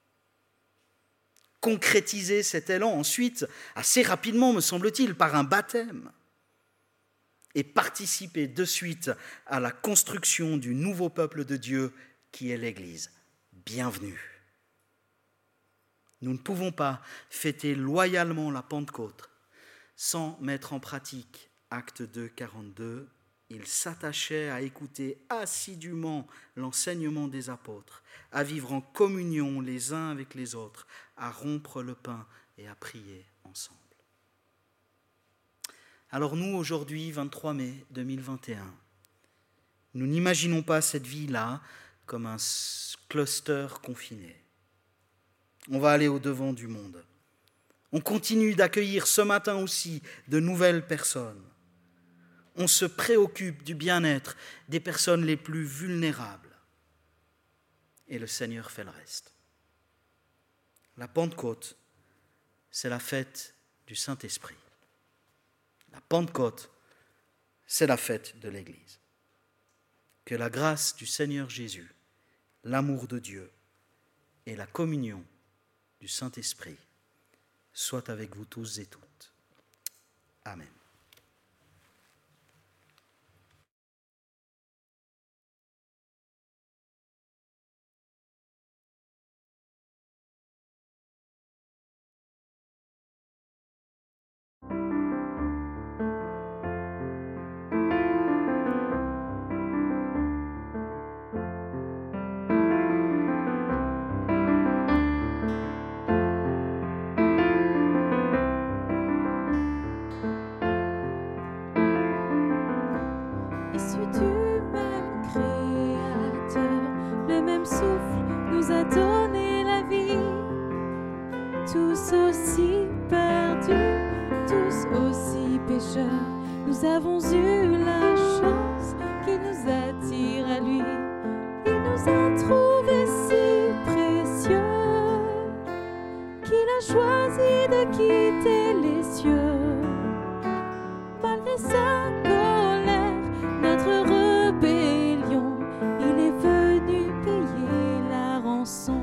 concrétiser cet élan ensuite, assez rapidement me semble-t-il, par un baptême, et participer de suite à la construction du nouveau peuple de Dieu qui est l'Église. Bienvenue. Nous ne pouvons pas fêter loyalement la Pentecôte sans mettre en pratique Acte 2, 42. Il s'attachait à écouter assidûment l'enseignement des apôtres, à vivre en communion les uns avec les autres, à rompre le pain et à prier ensemble. Alors nous, aujourd'hui, 23 mai 2021, nous n'imaginons pas cette vie-là comme un cluster confiné. On va aller au-devant du monde. On continue d'accueillir ce matin aussi de nouvelles personnes. on se préoccupe du bien-être des personnes les plus vulnérables. Et le Seigneur fait le reste. La Pentecôte, c'est la fête du Saint-Esprit. La Pentecôte, c'est la fête de l'Église. Que la grâce du Seigneur Jésus, l'amour de Dieu et la communion du Saint-Esprit soient avec vous tous et toutes. Amen. Issu du même Créateur, le même souffle nous a donné la vie. Tous aussi perdus, tous aussi pécheurs, nous avons eu la chance qu'il nous attire à lui. Il nous a trouvés si précieux qu'il a choisi de quitter les cieux. Malgré sa colère, notre rébellion, il est venu payer la rançon.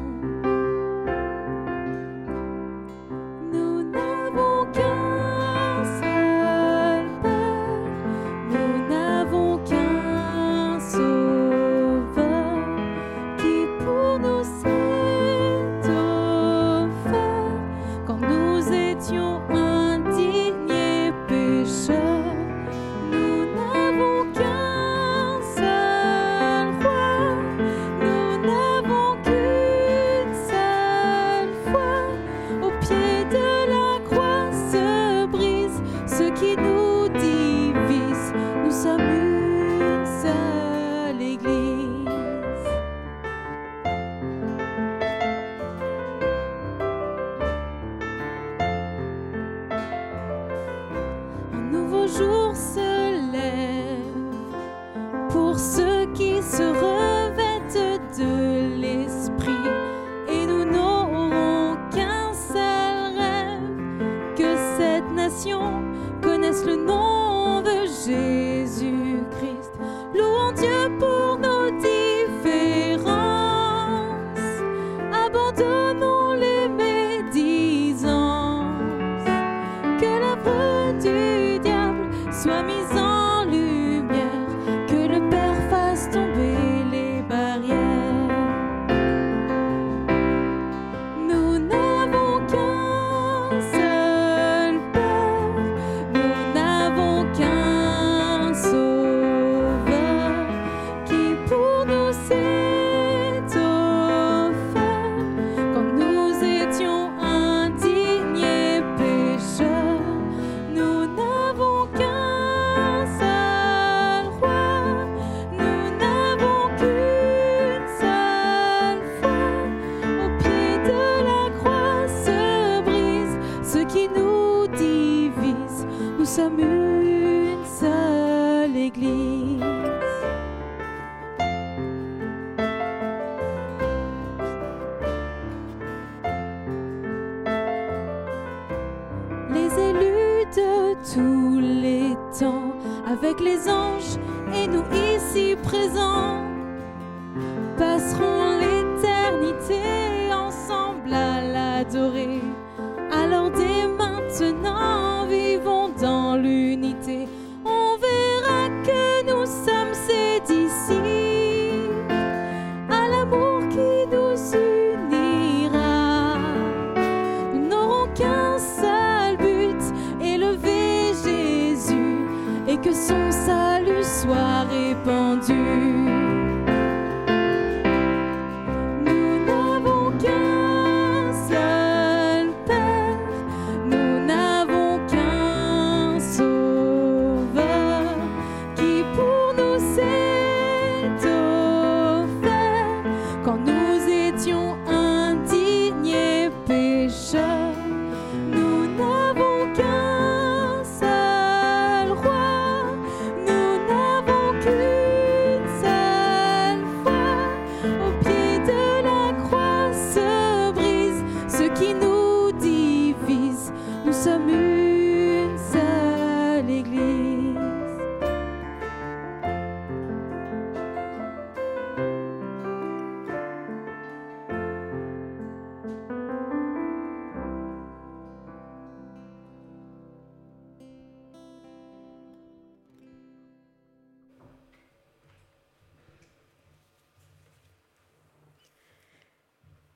Nous n'avons qu'un seul Père, nous n'avons qu'un Sauveur qui pour nous s'est offert quand nous étions indignes et pécheurs. Nous n'avons qu'un seul roi, nous n'avons qu'une seule foi. Au pied de la croix se brise ce qui nous divise. Nous sommes une seule Église. Un nouveau jour se lève pour ceux qui se revêtent de l'Esprit. Et nous n'aurons qu'un seul rêve, que cette nation connaisse le nom de Jésus-Christ. Louons Dieu pour nos différences, abandonnons les médisances, que l'œuvre du diable soit mise en lumière, que le Père fasse tomber les barrières. Nous n'avons qu'un seul Père, nous n'avons qu'un Sauveur qui pour nous s'est offert quand nous étions indignes et pécheurs. Nous n'avons qu'un seul roi, nous n'avons qu'une seule foi. Au pied de la croix se brise ce qui nous divise. Nous sommes une seule Église. Les élus de tous les temps, avec les anges et nous ici présents, passeront l'éternité ensemble à l'adorer. Alors dès maintenant, vivons dans l'unité. On verra que nous sommes ses disciples, à l'amour qui nous unira. Nous n'aurons qu'un seul but, élever Jésus, et que son salut soit répandu.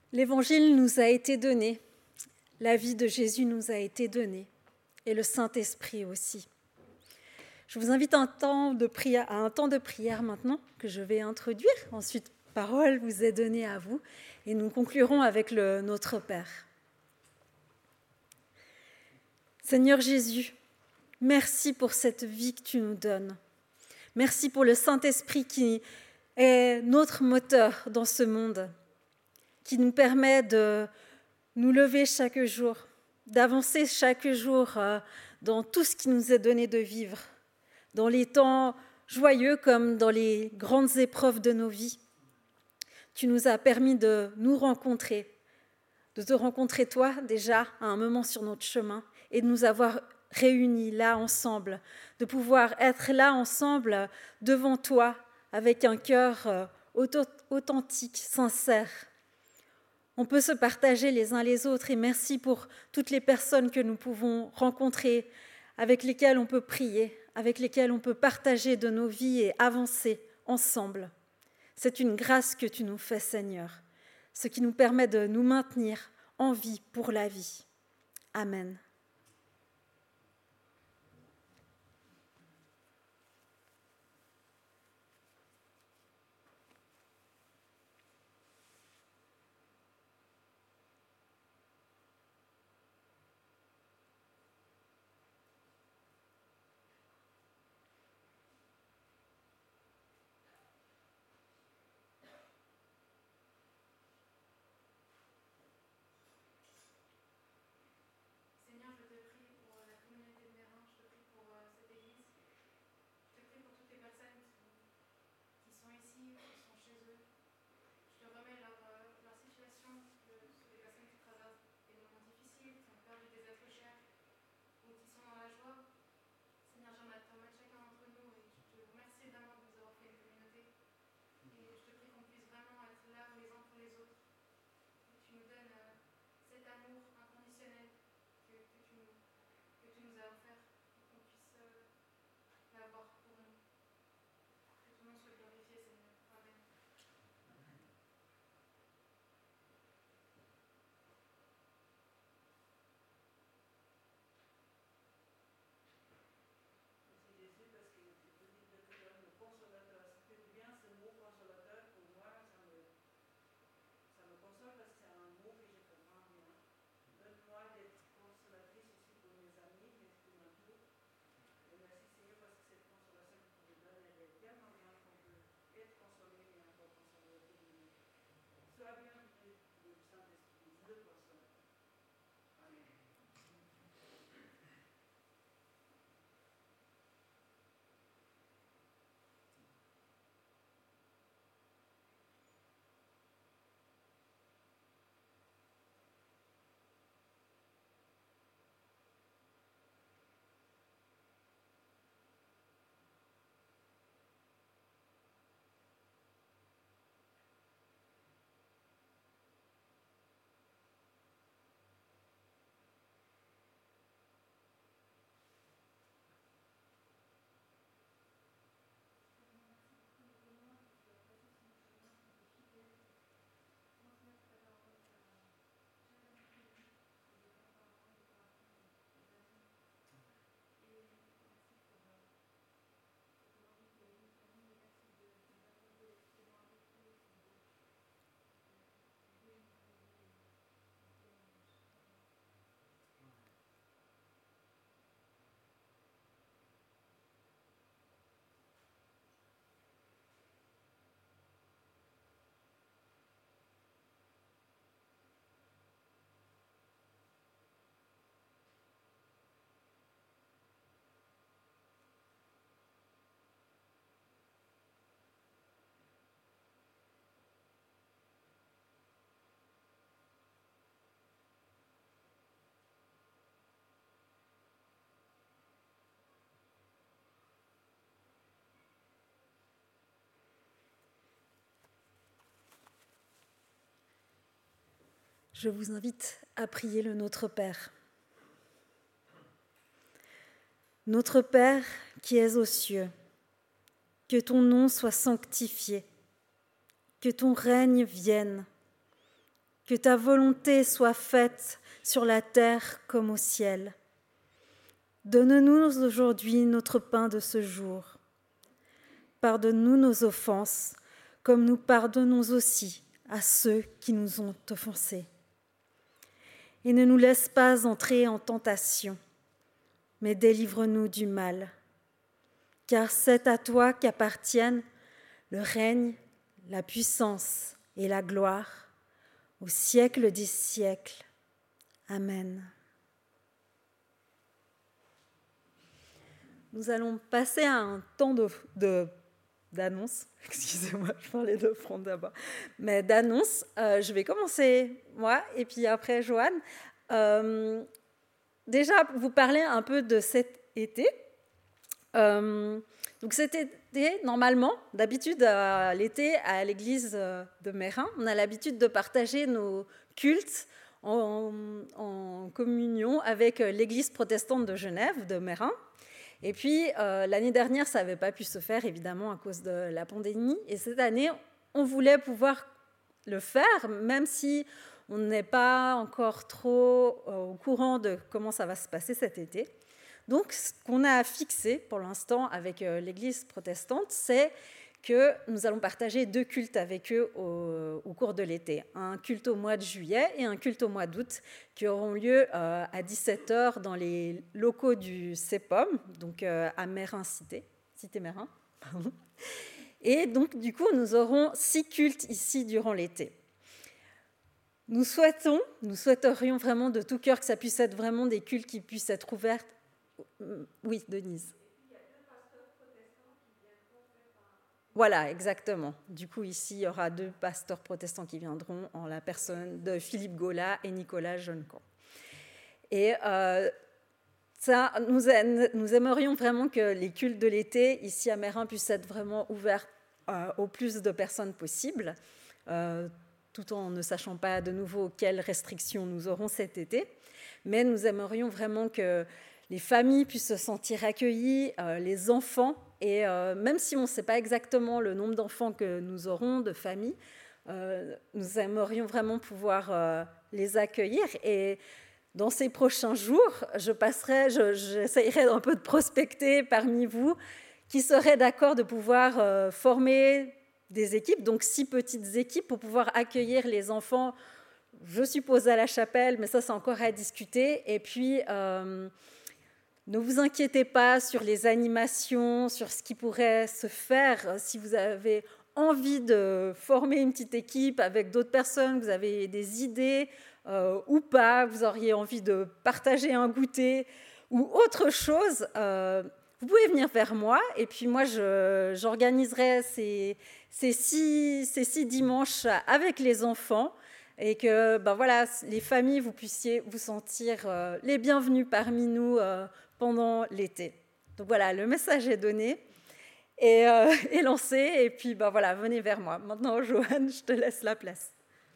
L'Évangile nous a été donné, la vie de Jésus nous a été donnée, et le Saint-Esprit aussi. Je vous invite à un temps de prière maintenant que je vais introduire. Ensuite, parole vous est donnée à vous, et nous conclurons avec Notre Père. Seigneur Jésus, merci pour cette vie que tu nous donnes. Merci pour le Saint-Esprit qui est notre moteur dans ce monde, qui nous permet de nous lever chaque jour, d'avancer chaque jour dans tout ce qui nous est donné de vivre, dans les temps joyeux comme dans les grandes épreuves de nos vies. Tu nous as permis de nous rencontrer, de te rencontrer toi déjà à un moment sur notre chemin et de nous avoir réunis là ensemble, de pouvoir être là ensemble devant toi avec un cœur authentique, sincère. On peut se partager les uns les autres et merci pour toutes les personnes que nous pouvons rencontrer, avec lesquelles on peut prier, avec lesquelles on peut partager de nos vies et avancer ensemble. C'est une grâce que tu nous fais, Seigneur, ce qui nous permet de nous maintenir en vie pour la vie. Amen. Je vous invite à prier le Notre Père. Notre Père qui es aux cieux, que ton nom soit sanctifié, que ton règne vienne, que ta volonté soit faite sur la terre comme au ciel. Donne-nous aujourd'hui notre pain de ce jour. Pardonne-nous nos offenses, comme nous pardonnons aussi à ceux qui nous ont offensés. Et ne nous laisse pas entrer en tentation, mais délivre-nous du mal. Car c'est à toi qu'appartiennent le règne, la puissance et la gloire, au siècle des siècles. Amen. Nous allons passer à un temps d'annonce. Excusez-moi, je parlais d'offrande d'abord. Mais d'annonce, je vais commencer moi et puis après Joanne. Déjà, vous parler un peu de cet été. Donc cet été, normalement, d'habitude, l'été, à l'église de Meyrin, on a l'habitude de partager nos cultes en communion avec l'église protestante de Genève, de Meyrin. Et puis, l'année dernière, ça n'avait pas pu se faire, évidemment, à cause de la pandémie. Et cette année, on voulait pouvoir le faire, même si on n'est pas encore trop au courant de comment ça va se passer cet été. Donc, ce qu'on a fixé pour l'instant avec l'Église protestante, c'est que nous allons partager 2 cultes avec eux au cours de l'été. Un culte au mois de juillet et un culte au mois d'août qui auront lieu à 17h dans les locaux du CEPOM, donc à Meyrin Cité Meyrin. Et donc, du coup, nous aurons 6 cultes ici durant l'été. Nous souhaiterions vraiment de tout cœur que ça puisse être vraiment des cultes qui puissent être ouverts. Oui, Denise. Voilà, exactement. Du coup, ici, il y aura 2 pasteurs protestants qui viendront en la personne de Philippe Gola et Nicolas Jeunecamp. Et nous aimerions vraiment que les cultes de l'été, ici à Meyrin, puissent être vraiment ouverts au plus de personnes possible, tout en ne sachant pas de nouveau quelles restrictions nous aurons cet été. Mais nous aimerions vraiment que les familles puissent se sentir accueillies, les enfants, et même si on ne sait pas exactement le nombre d'enfants que nous aurons, de familles, nous aimerions vraiment pouvoir les accueillir. Et dans ces prochains jours, j'essayerai un peu de prospecter parmi vous qui seraient d'accord de pouvoir former des équipes, donc 6 petites équipes pour pouvoir accueillir les enfants, je suppose à la chapelle, mais ça c'est encore à discuter. Et puis, ne vous inquiétez pas sur les animations, sur ce qui pourrait se faire. Si vous avez envie de former une petite équipe avec d'autres personnes, vous avez des idées ou pas, vous auriez envie de partager un goûter ou autre chose, vous pouvez venir vers moi. Et puis moi, j'organiserai ces 6 dimanches avec les enfants. Et que voilà, les familles, vous puissiez vous sentir les bienvenus parmi nous pendant l'été. Donc voilà, le message est donné et lancé. Et puis voilà, venez vers moi. Maintenant, Joanne, je te laisse la place.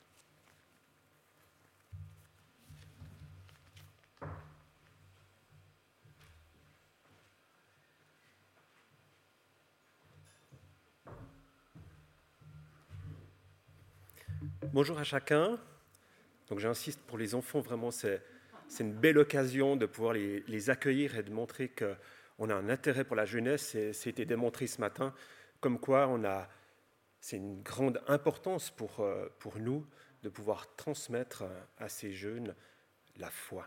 Bonjour à chacun. Donc j'insiste pour les enfants, vraiment c'est une belle occasion de pouvoir les accueillir et de montrer qu'on a un intérêt pour la jeunesse. Et c'était démontré ce matin, comme quoi c'est une grande importance pour nous de pouvoir transmettre à ces jeunes la foi.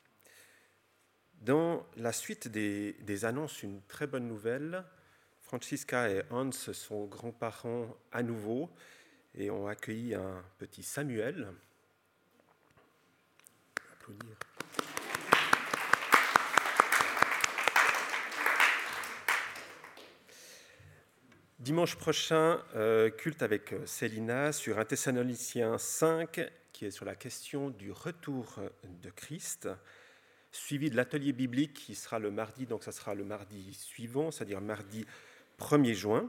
Dans la suite des annonces, une très bonne nouvelle. Francisca et Hans sont grands-parents à nouveau et ont accueilli un petit Samuel. Applaudir. Dimanche prochain, culte avec Célina sur 1 Thessaloniciens 5, qui est sur la question du retour de Christ, suivi de l'atelier biblique qui sera le mardi, donc ça sera le mardi suivant, c'est-à-dire mardi 1er juin.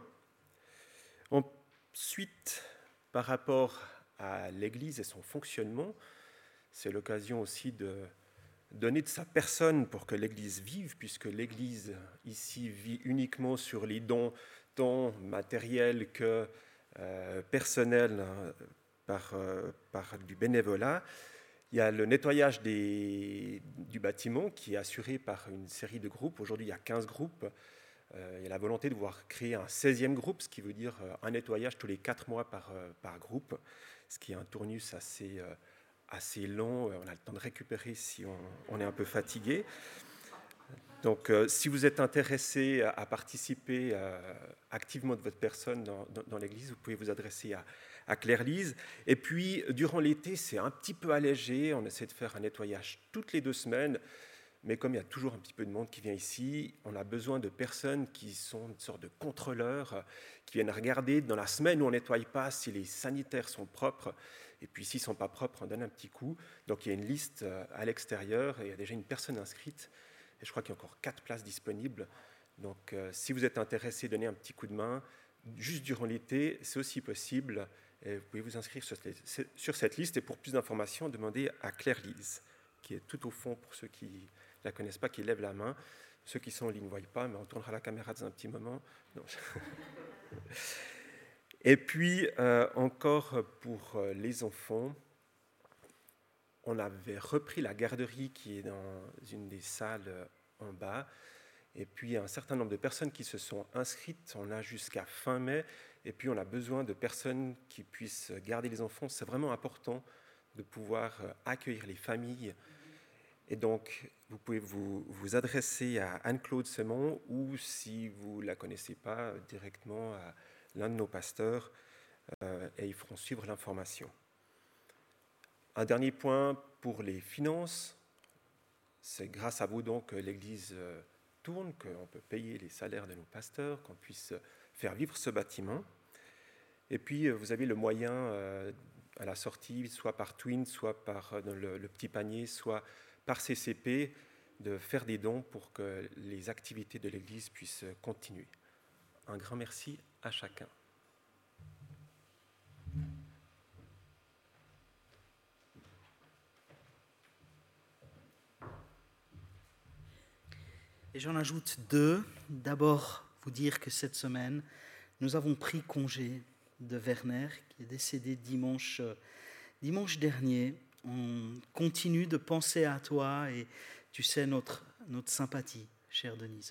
Ensuite, par rapport à l'Église et son fonctionnement, c'est l'occasion aussi de donner de sa personne pour que l'Église vive, puisque l'Église ici vit uniquement sur les dons tant matériels que personnels par du bénévolat. Il y a le nettoyage du bâtiment qui est assuré par une série de groupes. Aujourd'hui, il y a 15 groupes. Il y a la volonté de pouvoir créer un 16e groupe, ce qui veut dire un nettoyage tous les 4 mois par groupe, ce qui est un tournus assez long. On a le temps de récupérer si on est un peu fatigué. Donc, si vous êtes intéressé à participer activement de votre personne dans l'Église, vous pouvez vous adresser à Claire-Lise. Et puis, durant l'été, c'est un petit peu allégé. On essaie de faire un nettoyage toutes les 2 semaines. Mais comme il y a toujours un petit peu de monde qui vient ici, on a besoin de personnes qui sont une sorte de contrôleurs, qui viennent regarder dans la semaine où on ne nettoie pas si les sanitaires sont propres. Et puis, s'ils ne sont pas propres, on donne un petit coup. Donc, il y a une liste à l'extérieur et il y a déjà une personne inscrite. Et je crois qu'il y a encore 4 places disponibles. Donc, si vous êtes intéressé, donnez un petit coup de main. Juste durant l'été, c'est aussi possible. Et vous pouvez vous inscrire sur cette liste. Et pour plus d'informations, demandez à Claire-Lise, qui est tout au fond pour ceux qui ne la connaissent pas, qui lèvent la main. Ceux qui sont en ligne ne voient pas, mais on tournera la caméra dans un petit moment. Non. Et puis, encore pour les enfants, on avait repris la garderie qui est dans une des salles en bas. Et puis, il y a un certain nombre de personnes qui se sont inscrites. On a jusqu'à fin mai. Et puis, on a besoin de personnes qui puissent garder les enfants. C'est vraiment important de pouvoir accueillir les familles. Et donc, vous pouvez vous adresser à Anne-Claude Semon ou, si vous ne la connaissez pas, directement à l'un de nos pasteurs. Et ils feront suivre l'information. Un dernier point pour les finances. C'est grâce à vous donc que l'Église tourne, qu'on peut payer les salaires de nos pasteurs, qu'on puisse faire vivre ce bâtiment. Et puis, vous avez le moyen à la sortie, soit par Twin, soit par dans le petit panier, soit par CCP, de faire des dons pour que les activités de l'Église puissent continuer. Un grand merci à chacun. Et j'en ajoute 2. D'abord, vous dire que cette semaine, nous avons pris congé de Werner, qui est décédé dimanche dernier. On continue de penser à toi et tu sais notre sympathie, chère Denise.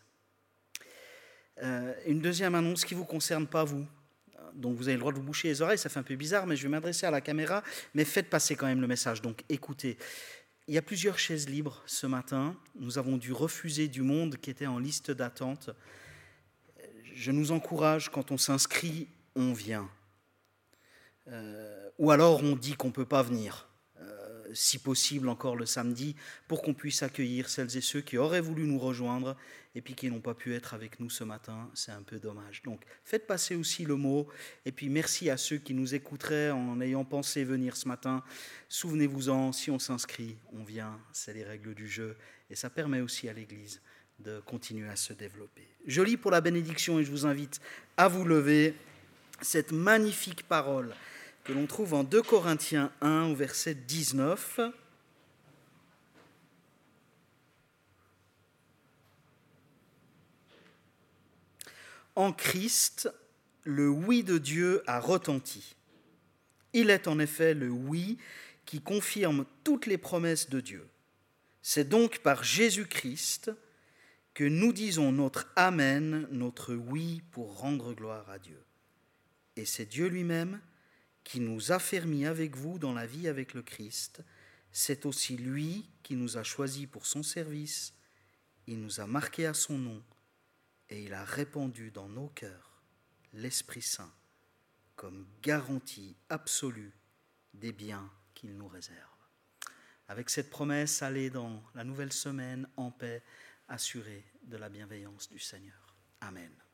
Une deuxième annonce qui ne vous concerne pas, vous. Donc vous avez le droit de vous boucher les oreilles, ça fait un peu bizarre, mais je vais m'adresser à la caméra, mais faites passer quand même le message. Donc écoutez. Il y a plusieurs chaises libres ce matin. Nous avons dû refuser du monde qui était en liste d'attente. Je nous encourage, quand on s'inscrit, on vient. Ou alors on dit qu'on ne peut pas venir, si possible encore le samedi, pour qu'on puisse accueillir celles et ceux qui auraient voulu nous rejoindre et puis qui n'ont pas pu être avec nous ce matin. C'est un peu dommage. Donc faites passer aussi le mot. Et puis merci à ceux qui nous écouteraient en ayant pensé venir ce matin. Souvenez-vous-en, si on s'inscrit, on vient. C'est les règles du jeu. Et ça permet aussi à l'Église de continuer à se développer. Je lis pour la bénédiction et je vous invite à vous lever cette magnifique parole que l'on trouve en 2 Corinthiens 1 au verset 19. En Christ, le oui de Dieu a retenti. Il est en effet le oui qui confirme toutes les promesses de Dieu. C'est donc par Jésus-Christ que nous disons notre Amen, notre oui pour rendre gloire à Dieu. Et c'est Dieu lui-même qui nous a fermis avec vous dans la vie avec le Christ. C'est aussi lui qui nous a choisis pour son service. Il nous a marqués à son nom et il a répandu dans nos cœurs l'Esprit Saint comme garantie absolue des biens qu'il nous réserve. Avec cette promesse, allez dans la nouvelle semaine en paix, assurés de la bienveillance du Seigneur. Amen.